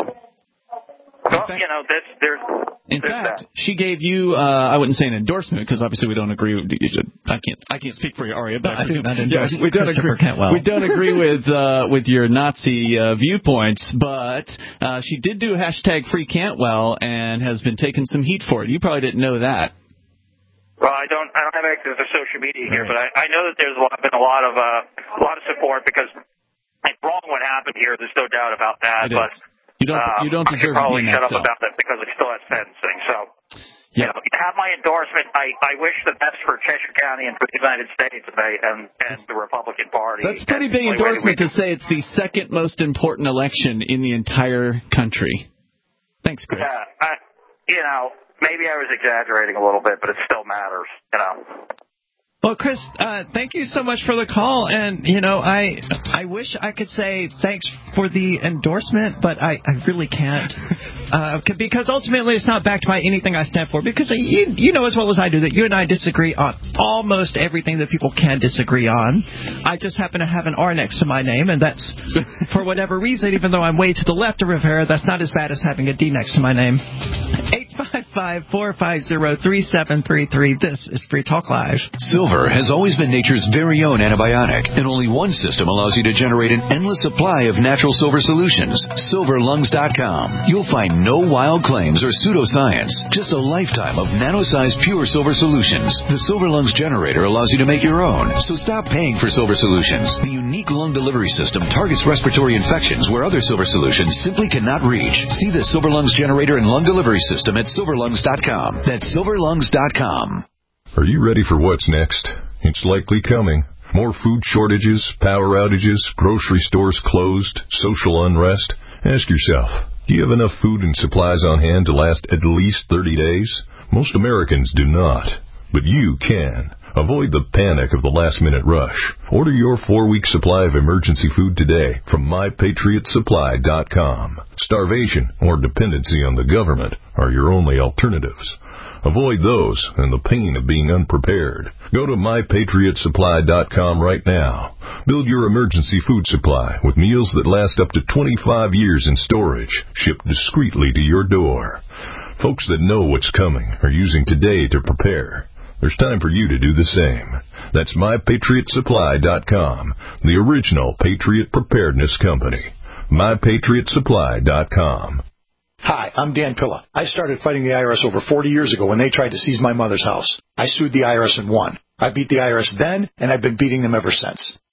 Speaker 15: Well, fact, you know, this, there's...
Speaker 3: In
Speaker 15: there's
Speaker 3: fact,
Speaker 15: that.
Speaker 3: she gave you, uh, I wouldn't say an endorsement because obviously we don't agree with, I can't, I can't speak for you, Aria, but
Speaker 2: I do not endorse
Speaker 3: yeah, we don't agree,
Speaker 2: Cantwell.
Speaker 3: we don't agree with, uh, with your Nazi, uh, viewpoints, but, uh, she did do hashtag Free Cantwell and has been taking some heat for it. You probably didn't know that.
Speaker 15: Well, I don't, I don't have access to social media here, but I, I know that there's a lot, been a lot of, uh, a lot of support because it's wrong what happened here. There's no doubt about that,
Speaker 3: It
Speaker 15: but.
Speaker 3: Is. You don't.
Speaker 15: Um,
Speaker 3: you don't deserve
Speaker 15: I could probably
Speaker 3: to be in
Speaker 15: shut
Speaker 3: that
Speaker 15: up
Speaker 3: cell.
Speaker 15: about that because it's still at sentencing. So,
Speaker 3: yeah.
Speaker 15: you know, you have my endorsement. I, I wish the best for Cheshire County and for the United States and, they, and, and the Republican Party.
Speaker 3: That's a pretty big endorsement to say it's the second most important election in the entire country. Thanks, Chris.
Speaker 15: Yeah, I, you know, maybe I was exaggerating a little bit, but it still matters. You know.
Speaker 2: Well, Chris, uh, thank you so much for the call, and, you know, I I wish I could say thanks for the endorsement, but I, I really can't, uh, because ultimately it's not backed by anything I stand for, because you, you know as well as I do that you and I disagree on almost everything that people can disagree on. I just happen to have an R next to my name, and that's, for whatever reason, even though I'm way to the left of Rivera, that's not as bad as having a D next to my name. eight five five, four five zero, three seven three three. This is Free Talk Live.
Speaker 16: Silver has always been nature's very own antibiotic, and only one system allows you to generate an endless supply of natural silver solutions. silver lungs dot com. You'll find no wild claims or pseudoscience, just a lifetime of nano-sized pure silver solutions. The Silver Lungs generator allows you to make your own, so stop paying for silver solutions. The unique lung delivery system targets respiratory infections where other silver solutions simply cannot reach. See the Silver Lungs generator and lung delivery system at silver lungs dot com. That's silver lungs dot com.
Speaker 17: Are you ready for what's next? It's likely coming. More food shortages, power outages, grocery stores closed, social unrest. Ask yourself, do you have enough food and supplies on hand to last at least thirty days? Most Americans do not, but you can. Avoid the panic of the last-minute rush. Order your four-week supply of emergency food today from my patriot supply dot com. Starvation or dependency on the government are your only alternatives. Avoid those and the pain of being unprepared. Go to my patriot supply dot com right now. Build your emergency food supply with meals that last up to twenty-five years in storage, shipped discreetly to your door. Folks that know what's coming are using today to prepare. There's time for you to do the same. That's my patriot supply dot com, the original Patriot Preparedness Company. my patriot supply dot com.
Speaker 18: Hi, I'm Dan Pilla. I started fighting the I R S over forty years ago when they tried to seize my mother's house. I sued the I R S and won. I beat the I R S then, and I've been beating them ever since.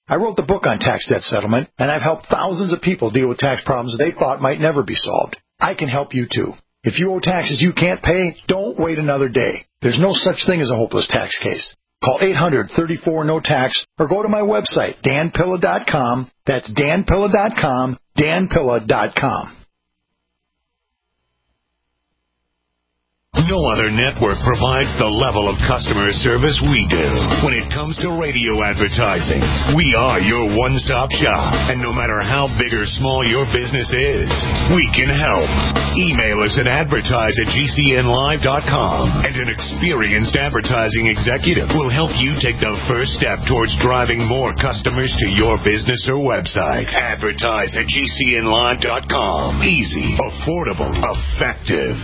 Speaker 18: I wrote the book on tax debt settlement, and I've helped thousands of people deal with tax problems they thought might never be solved. I can help you, too. If you owe taxes you can't pay, don't wait another day. There's no such thing as a hopeless tax case. Call eight hundred, thirty-four, no tax or go to my website, dan pilla dot com. That's dan pilla dot com, dan pilla dot com.
Speaker 19: No other network provides the level of customer service we do. When it comes to radio advertising, we are your one-stop shop. And no matter how big or small your business is, we can help. Email us at advertise at g c n live dot com, and an experienced advertising executive will help you take the first step towards driving more customers to your business or website. Advertise at g c n live dot com. Easy, affordable, effective.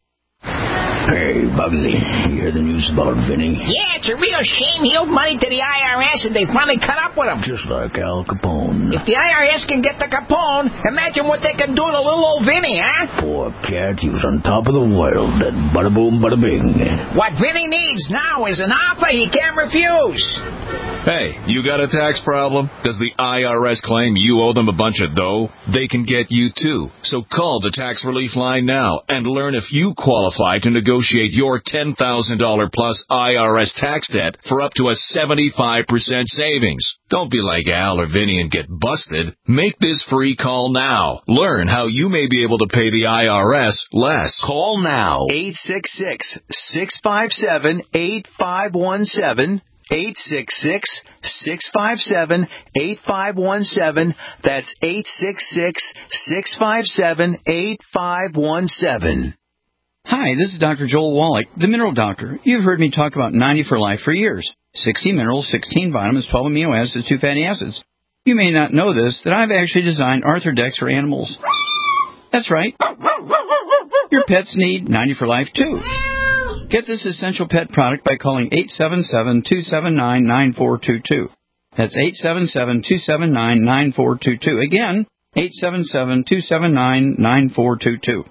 Speaker 20: Hey, Bugsy, you hear the news about Vinny?
Speaker 21: Yeah, it's a real shame he owed money to the I R S and they finally cut up with him.
Speaker 20: Just like Al Capone.
Speaker 21: If the I R S can get the Capone, imagine what they can do to little old Vinny, huh?
Speaker 20: Poor cat, he was on top of the world, and bada boom, bada bing.
Speaker 21: What Vinny needs now is an offer he can't refuse.
Speaker 22: Hey, you got a tax problem? Does the I R S claim you owe them a bunch of dough? They can get you too. So call the tax relief line now and learn if you qualify to negotiate your ten thousand dollars plus I R S tax debt for up to a seventy-five percent savings. Don't be like Al or Vinny and get busted. Make this free call now. Learn how you may be able to pay the I R S less.
Speaker 23: Call now. eight six six, six five seven, eight five one seven. eight six six, six five seven, eight five one seven. That's eight six six, six five seven, eight five one seven.
Speaker 24: Hi, this is Doctor Joel Wallach, the Mineral Doctor. You've heard me talk about ninety for Life for years. sixty minerals, sixteen vitamins, twelve amino acids, two fatty acids. You may not know this, that I've actually designed Arthrodex for animals. That's right. Your pets need ninety for Life, too. Get this essential pet product by calling eight seven seven, two seven nine, nine four two two. That's eight seven seven, two seven nine, nine four two two. Again, eight seven seven, two seven nine, nine four two two.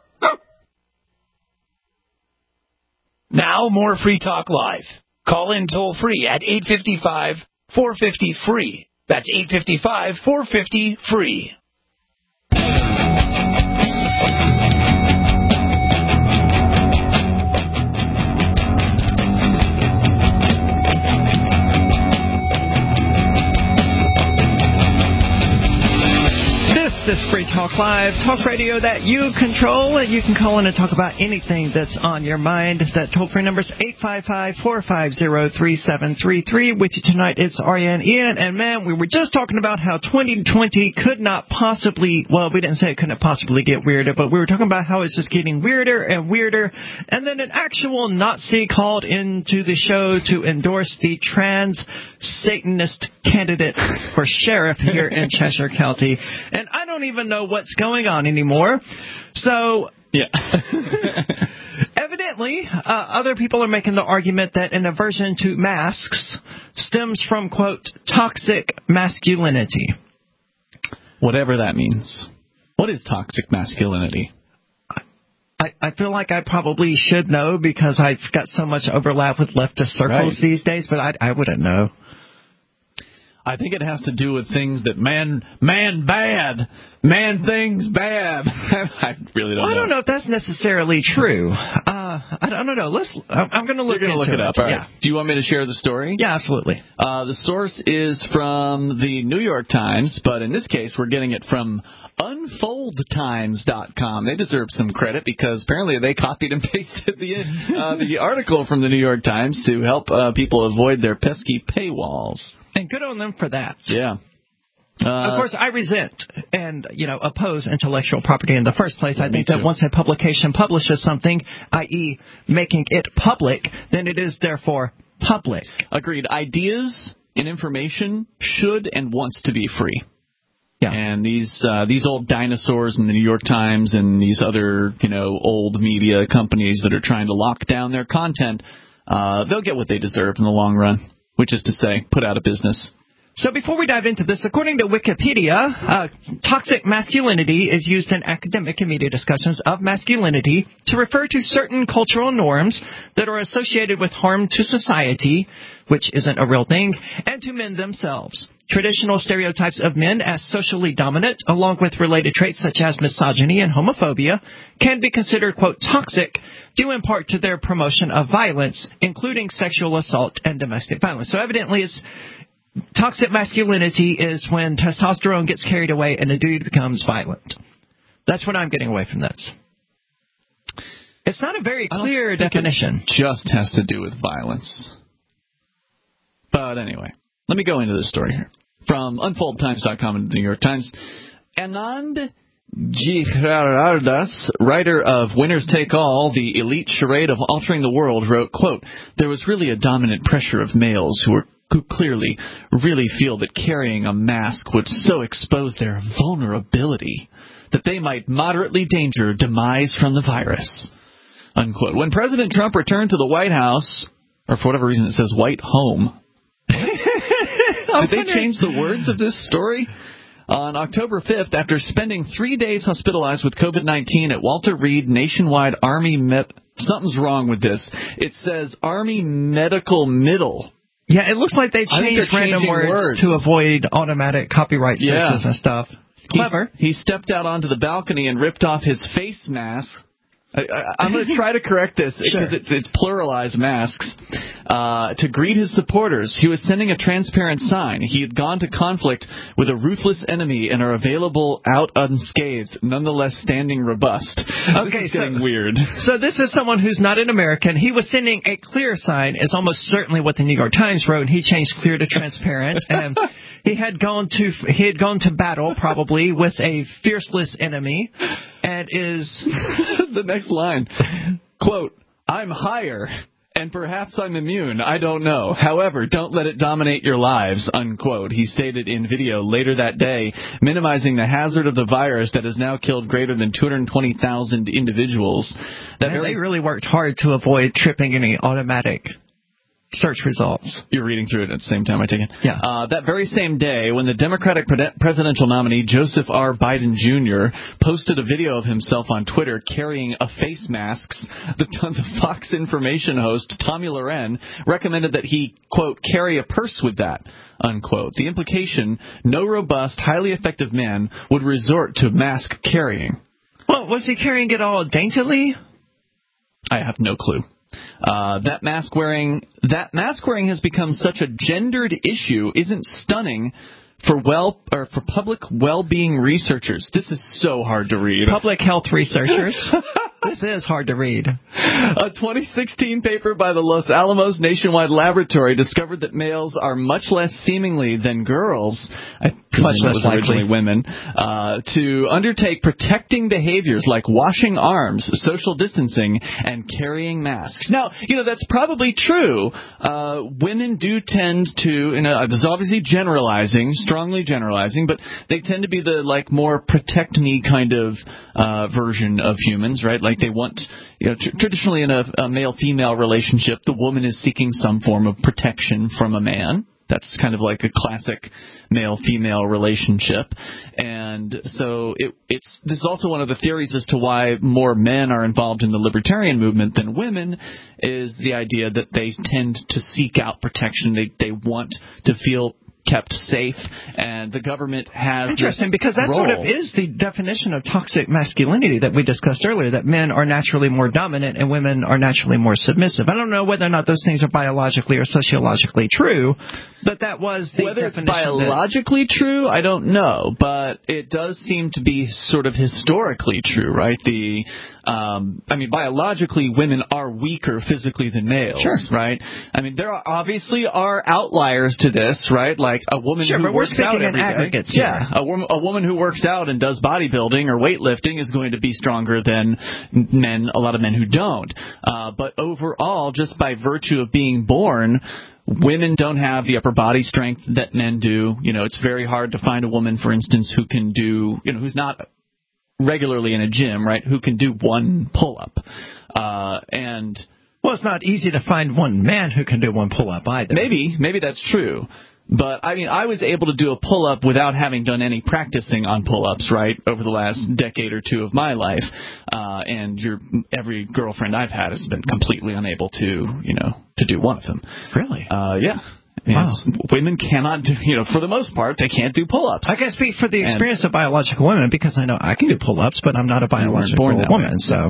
Speaker 9: Now more Free Talk Live. Call in toll free at eight five five, four five zero, free. That's eight five five, four five zero, free.
Speaker 2: This is Free Talk Live, talk radio that you control, and you can call in and talk about anything that's on your mind. That toll-free number is eight five five, four five zero, three seven three three. With you tonight, it's Ariane Ian, and man, we were just talking about how twenty twenty could not possibly, well, we didn't say it couldn't possibly get weirder, but we were talking about how it's just getting weirder and weirder, and then an actual Nazi called into the show to endorse the trans Satanist candidate for sheriff here in Cheshire County, and I don't even know what's going on anymore. So, yeah. Evidently, uh, other people are making the argument that an aversion to masks stems from, quote, toxic masculinity.
Speaker 3: Whatever that means. What is toxic masculinity?
Speaker 2: I, I feel like I probably should know because I've got so much overlap with leftist circles right. these days, but I, I wouldn't know.
Speaker 3: I think it has to do with things that man, man bad, man things bad. I really don't
Speaker 2: well,
Speaker 3: know.
Speaker 2: I don't know if that's necessarily true. Uh, I don't know. Let's. I'm going to look,
Speaker 3: You're gonna look it up.
Speaker 2: it.
Speaker 3: All right.
Speaker 2: Yeah.
Speaker 3: Do you want me to share the story?
Speaker 2: Yeah, absolutely.
Speaker 3: Uh, the source is from the New York Times, but in this case, we're getting it from unfold times dot com. They deserve some credit because apparently they copied and pasted the uh, the article from the New York Times to help uh, people avoid their pesky paywalls.
Speaker 2: And good on them for that.
Speaker 3: Yeah. Uh,
Speaker 2: of course, I resent and, you know, oppose intellectual property in the first place. I think
Speaker 3: too.
Speaker 2: that once a publication publishes something, that is making it public, then it is therefore public.
Speaker 3: Agreed. Ideas and information should and wants to be free.
Speaker 2: Yeah.
Speaker 3: And these uh, these old dinosaurs in the New York Times and these other, you know, old media companies that are trying to lock down their content, uh, they'll get what they deserve in the long run. Which is to say, put out of business.
Speaker 2: So before we dive into this, according to Wikipedia, uh, toxic masculinity is used in academic and media discussions of masculinity to refer to certain cultural norms that are associated with harm to society, which isn't a real thing, and to men themselves. traditional stereotypes of men as socially dominant, along with related traits such as misogyny and homophobia, can be considered, quote, toxic, due in part to their promotion of violence, including sexual assault and domestic violence. So evidently it's toxic masculinity is when testosterone gets carried away and a dude becomes violent. That's what I'm getting away from this. It's not a very clear definition.
Speaker 3: It just has to do with violence. But anyway, let me go into this story here. From unfold times dot com and the New York Times, Anand Giridharadas, writer of Winners Take All, the elite charade of altering the world, wrote, quote, there was really a dominant pressure of males who were who clearly really feel that carrying a mask would so expose their vulnerability that they might moderately danger demise from the virus. Unquote. When President Trump returned to the White House, or for whatever reason it says White Home. Did they change the words of this story? On October fifth, after spending three days hospitalized with COVID nineteen at Walter Reed Nationwide Army Med... Something's wrong with this. It says Army Medical Middle.
Speaker 2: Yeah, it looks like they changed random words, words to avoid automatic copyright searches yeah. and stuff. Clever.
Speaker 3: He's, he stepped out onto the balcony and ripped off his face mask. I, I, I'm going to try to correct this because sure. it's, it's pluralized masks. Uh, to greet his supporters, he was sending a transparent sign. He had gone to conflict with a ruthless enemy and are available out unscathed, nonetheless standing robust.
Speaker 2: Okay,
Speaker 3: this is
Speaker 2: so,
Speaker 3: getting weird.
Speaker 2: So this is someone who's not an American. He was sending a clear sign, is almost certainly what the New York Times wrote. He changed clear to transparent, and he had gone to he had gone to battle probably with a fierceless enemy, and is
Speaker 3: the next line, quote, I'm higher, and perhaps I'm immune, I don't know. However, don't let it dominate your lives, unquote. He stated in video later that day, minimizing the hazard of the virus that has now killed greater than two hundred twenty thousand individuals. That
Speaker 2: Man,
Speaker 3: very...
Speaker 2: They really worked hard to avoid tripping any automatic search results.
Speaker 3: You're reading through it at the same time, I take it?
Speaker 2: Yeah.
Speaker 3: Uh, that very same day, when the Democratic pre- presidential nominee, Joseph R. Biden Junior, posted a video of himself on Twitter carrying a face mask, the, the Fox information host, Tommy Loren, recommended that he, quote, carry a purse with that, unquote. The implication, no robust, highly effective man would resort to mask carrying.
Speaker 2: Well, was he carrying it all daintily?
Speaker 3: I have no clue. Uh, that mask wearing that mask wearing has become such a gendered issue isn't stunning for well or for public well-being researchers. This is so hard to read.
Speaker 2: Public health researchers. This is hard to read.
Speaker 3: A twenty sixteen paper by the Los Alamos Nationwide Laboratory discovered that males are much less seemingly than girls, I
Speaker 2: much less
Speaker 3: was originally women, uh, to undertake protecting behaviors like washing arms, social distancing, and carrying masks. Now, you know, that's probably true. Uh, women do tend to, you know, this is obviously generalizing, strongly generalizing, but they tend to be the, like, more protect me kind of uh, version of humans, right? Like, they want, you know, tr- traditionally in a, a male-female relationship, the woman is seeking some form of protection from a man. That's kind of like a classic male-female relationship. And so it, it's this is also one of the theories as to why more men are involved in the libertarian movement than women, is the idea that they tend to seek out protection. They they want to feel kept safe, and the government has
Speaker 2: interesting
Speaker 3: this
Speaker 2: because that
Speaker 3: role.
Speaker 2: sort of is the definition of toxic masculinity that we discussed earlier, that men are naturally more dominant and women are naturally more submissive. I don't know whether or not those things are biologically or sociologically true, but that was the
Speaker 3: whether
Speaker 2: definition.
Speaker 3: It's biologically that... true, I don't know, but it does seem to be sort of historically true, right? The um, I mean, biologically, women are weaker physically than males,
Speaker 2: sure.
Speaker 3: right? I mean, there are obviously are outliers to this, right? Like a woman
Speaker 2: sure,
Speaker 3: who
Speaker 2: but
Speaker 3: works
Speaker 2: we're
Speaker 3: out every
Speaker 2: in aggregates
Speaker 3: day. Yeah, a, wo- a woman who works out and does bodybuilding or weightlifting is going to be stronger than men, a lot of men who don't. Uh, but overall, just by virtue of being born, women don't have the upper body strength that men do. You know, it's very hard to find a woman, for instance, who can do, you know, who's not regularly in a gym, right, who can do one pull-up. Uh, and...
Speaker 2: Well, it's not easy to find one man who can do one pull-up either.
Speaker 3: Maybe. Maybe that's true. But, I mean, I was able to do a pull-up without having done any practicing on pull-ups, right, over the last decade or two of my life. Uh, and your every girlfriend I've had has been completely unable to, you know, to do one of them.
Speaker 2: Really?
Speaker 3: Uh, yeah.
Speaker 2: Wow.
Speaker 3: Women cannot do, you know, for the most part, they can't do pull-ups.
Speaker 2: I can speak for the experience and, of biological women because I know I can do pull-ups, but I'm not a biological
Speaker 3: born that
Speaker 2: woman,
Speaker 3: way.
Speaker 2: so...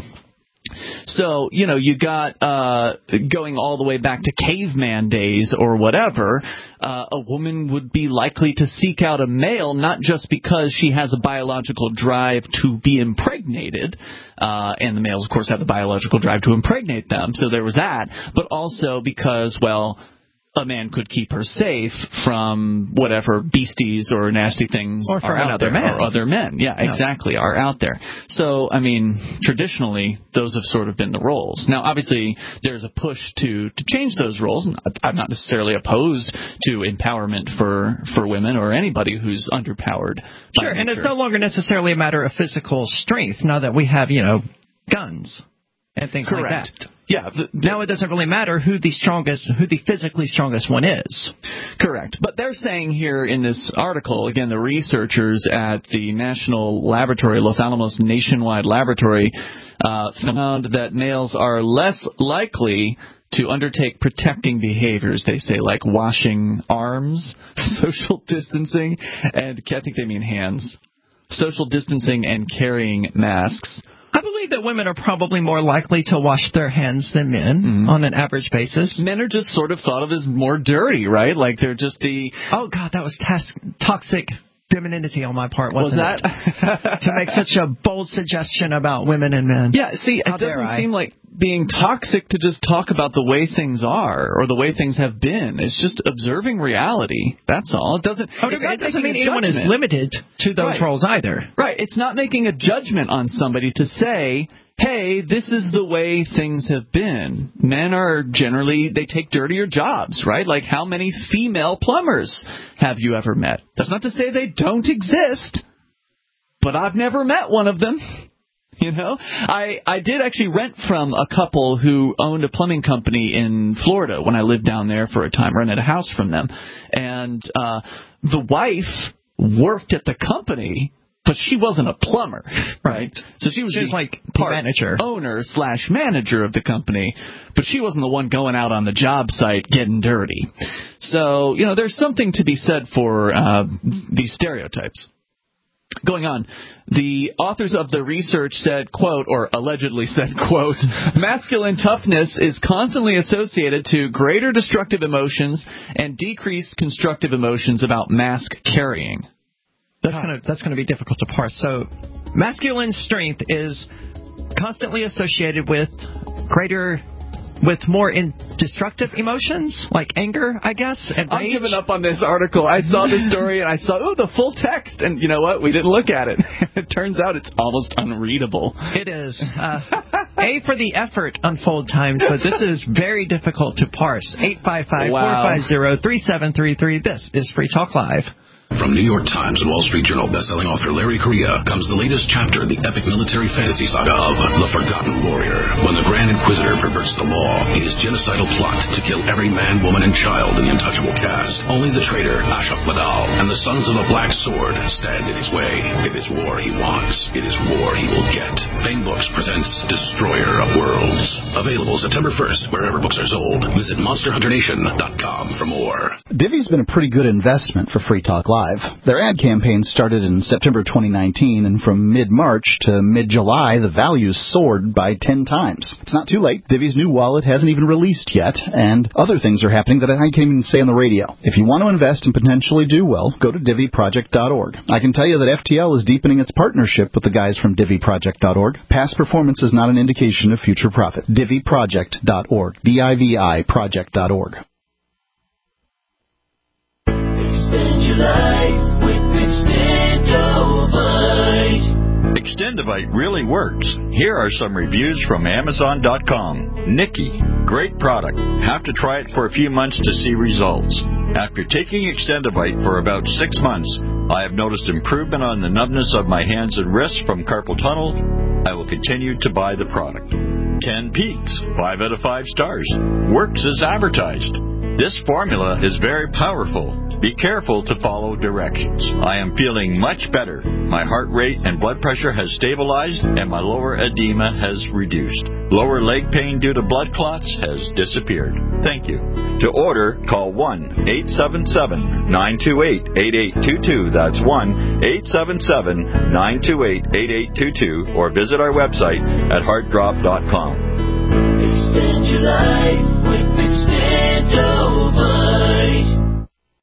Speaker 3: So, you know, you got uh, going all the way back to caveman days or whatever, uh, a woman would be likely to seek out a male not just because she has a biological drive to be impregnated, uh, and the males, of course, have the biological drive to impregnate them, so there was that, but also because, well, a man could keep her safe from whatever beasties or nasty things
Speaker 2: or
Speaker 3: are out
Speaker 2: there,
Speaker 3: there,
Speaker 2: man.
Speaker 3: or other men. Yeah,
Speaker 2: no.
Speaker 3: exactly, are out there. So, I mean, traditionally, those have sort of been the roles. Now, obviously, there's a push to, to change those roles. I'm not necessarily opposed to empowerment for, for women or anybody who's underpowered.
Speaker 2: Sure, and it's no longer necessarily a matter of physical strength now that we have, you know, guns and things
Speaker 3: Correct.
Speaker 2: like that.
Speaker 3: Yeah. The, the,
Speaker 2: now it doesn't really matter who the strongest, who the physically strongest one is.
Speaker 3: Correct. But they're saying here in this article, again, the researchers at the National Laboratory, Los Alamos Nationwide Laboratory, uh, found that males are less likely to undertake protecting behaviors, they say, like washing arms, social distancing, and I think they mean hands, social distancing and carrying masks.
Speaker 2: I believe that women are probably more likely to wash their hands than men mm-hmm. on an average basis.
Speaker 3: Men are just sort of thought of as more dirty, right? Like they're just the...
Speaker 2: Oh, God, that was tas- toxic femininity on my part, wasn't
Speaker 3: was that?
Speaker 2: it? To make such a bold suggestion about women and men.
Speaker 3: Yeah, see,
Speaker 2: How
Speaker 3: it doesn't
Speaker 2: I?
Speaker 3: seem like being toxic to just talk about the way things are or the way things have been. It's just observing reality. That's all. It doesn't,
Speaker 2: oh,
Speaker 3: it's
Speaker 2: it
Speaker 3: not
Speaker 2: doesn't mean
Speaker 3: a
Speaker 2: anyone is limited to those
Speaker 3: right.
Speaker 2: roles either.
Speaker 3: Right. It's not making a judgment on somebody to say, hey, this is the way things have been. Men are generally, they take dirtier jobs, right? Like how many female plumbers have you ever met? That's not to say they don't exist, but I've never met one of them. You know, I, I did actually rent from a couple who owned a plumbing company in Florida when I lived down there for a time, rented a house from them. And uh, the wife worked at the company, but she wasn't a plumber, right? So she was,
Speaker 2: she was
Speaker 3: the
Speaker 2: like
Speaker 3: part
Speaker 2: manager,
Speaker 3: owner slash manager of the company, but she wasn't the one going out on the job site getting dirty. So, you know, there's something to be said for uh, these stereotypes. Going on, the authors of the research said, quote, or allegedly said, quote, masculine toughness is constantly associated to greater destructive emotions and decreased constructive emotions about mask carrying.
Speaker 2: That's gonna that's gonna be difficult to parse. So, masculine strength is constantly associated with greater, with more in destructive emotions, like anger, I guess, and rage.
Speaker 3: I'm giving up on this article. I saw this story and I saw, oh, the full text, and you know what? We didn't look at it. It turns out it's almost unreadable.
Speaker 2: It is. Uh, A for the effort, Unfold Times, but this is very difficult to parse. eight five five, four five zero, three seven three three. This is Free Talk Live.
Speaker 4: From New York Times and Wall Street Journal bestselling author Larry Correia comes the latest chapter in the epic military fantasy saga of The Forgotten Warrior. When the Grand Inquisitor perverts the law in his genocidal plot to kill every man, woman, and child in the untouchable cast, only the traitor Ashok Vadal and the Sons of the Black Sword stand in his way. It is war he wants. It is war he will get. Fame Books presents Destroyer of Worlds. Available September first wherever books are sold. Visit monster hunter nation dot com for more.
Speaker 5: Divvy's been a pretty good investment for Free Talk Live. Their ad campaign started in September twenty nineteen, and from mid-March to mid-July, the values soared by ten times. It's not too late. Divvy's new wallet hasn't even released yet, and other things are happening that I can't even say on the radio. If you want to invest and potentially do well, go to Divvy Project dot org. I can tell you that F T L is deepening its partnership with the guys from Divvy Project dot org. Past performance is not an indication of future profit. Divvy Project dot org. D I V I Project dot org.
Speaker 6: Extend your life with Extendovite. Extendovite really works. Here are some reviews from Amazon dot com. Nikki, great product. Have to try it for a few months to see results. After taking Extendovite for about six months, I have noticed improvement on the numbness of my hands and wrists from carpal tunnel. I will continue to buy the product. Ten Peaks, five out of five stars. Works as advertised. This formula is very powerful. Be careful to follow directions. I am feeling much better. My heart rate and blood pressure has stabilized, and my lower edema has reduced.
Speaker 22: Lower leg pain due to blood clots has disappeared. Thank you. To order, call one eight seven seven, nine two eight, eight eight two two. That's one eight seven seven, nine two eight, eight eight two two. Or visit our website at heart drop dot com.
Speaker 1: Extend your life with Extendovite.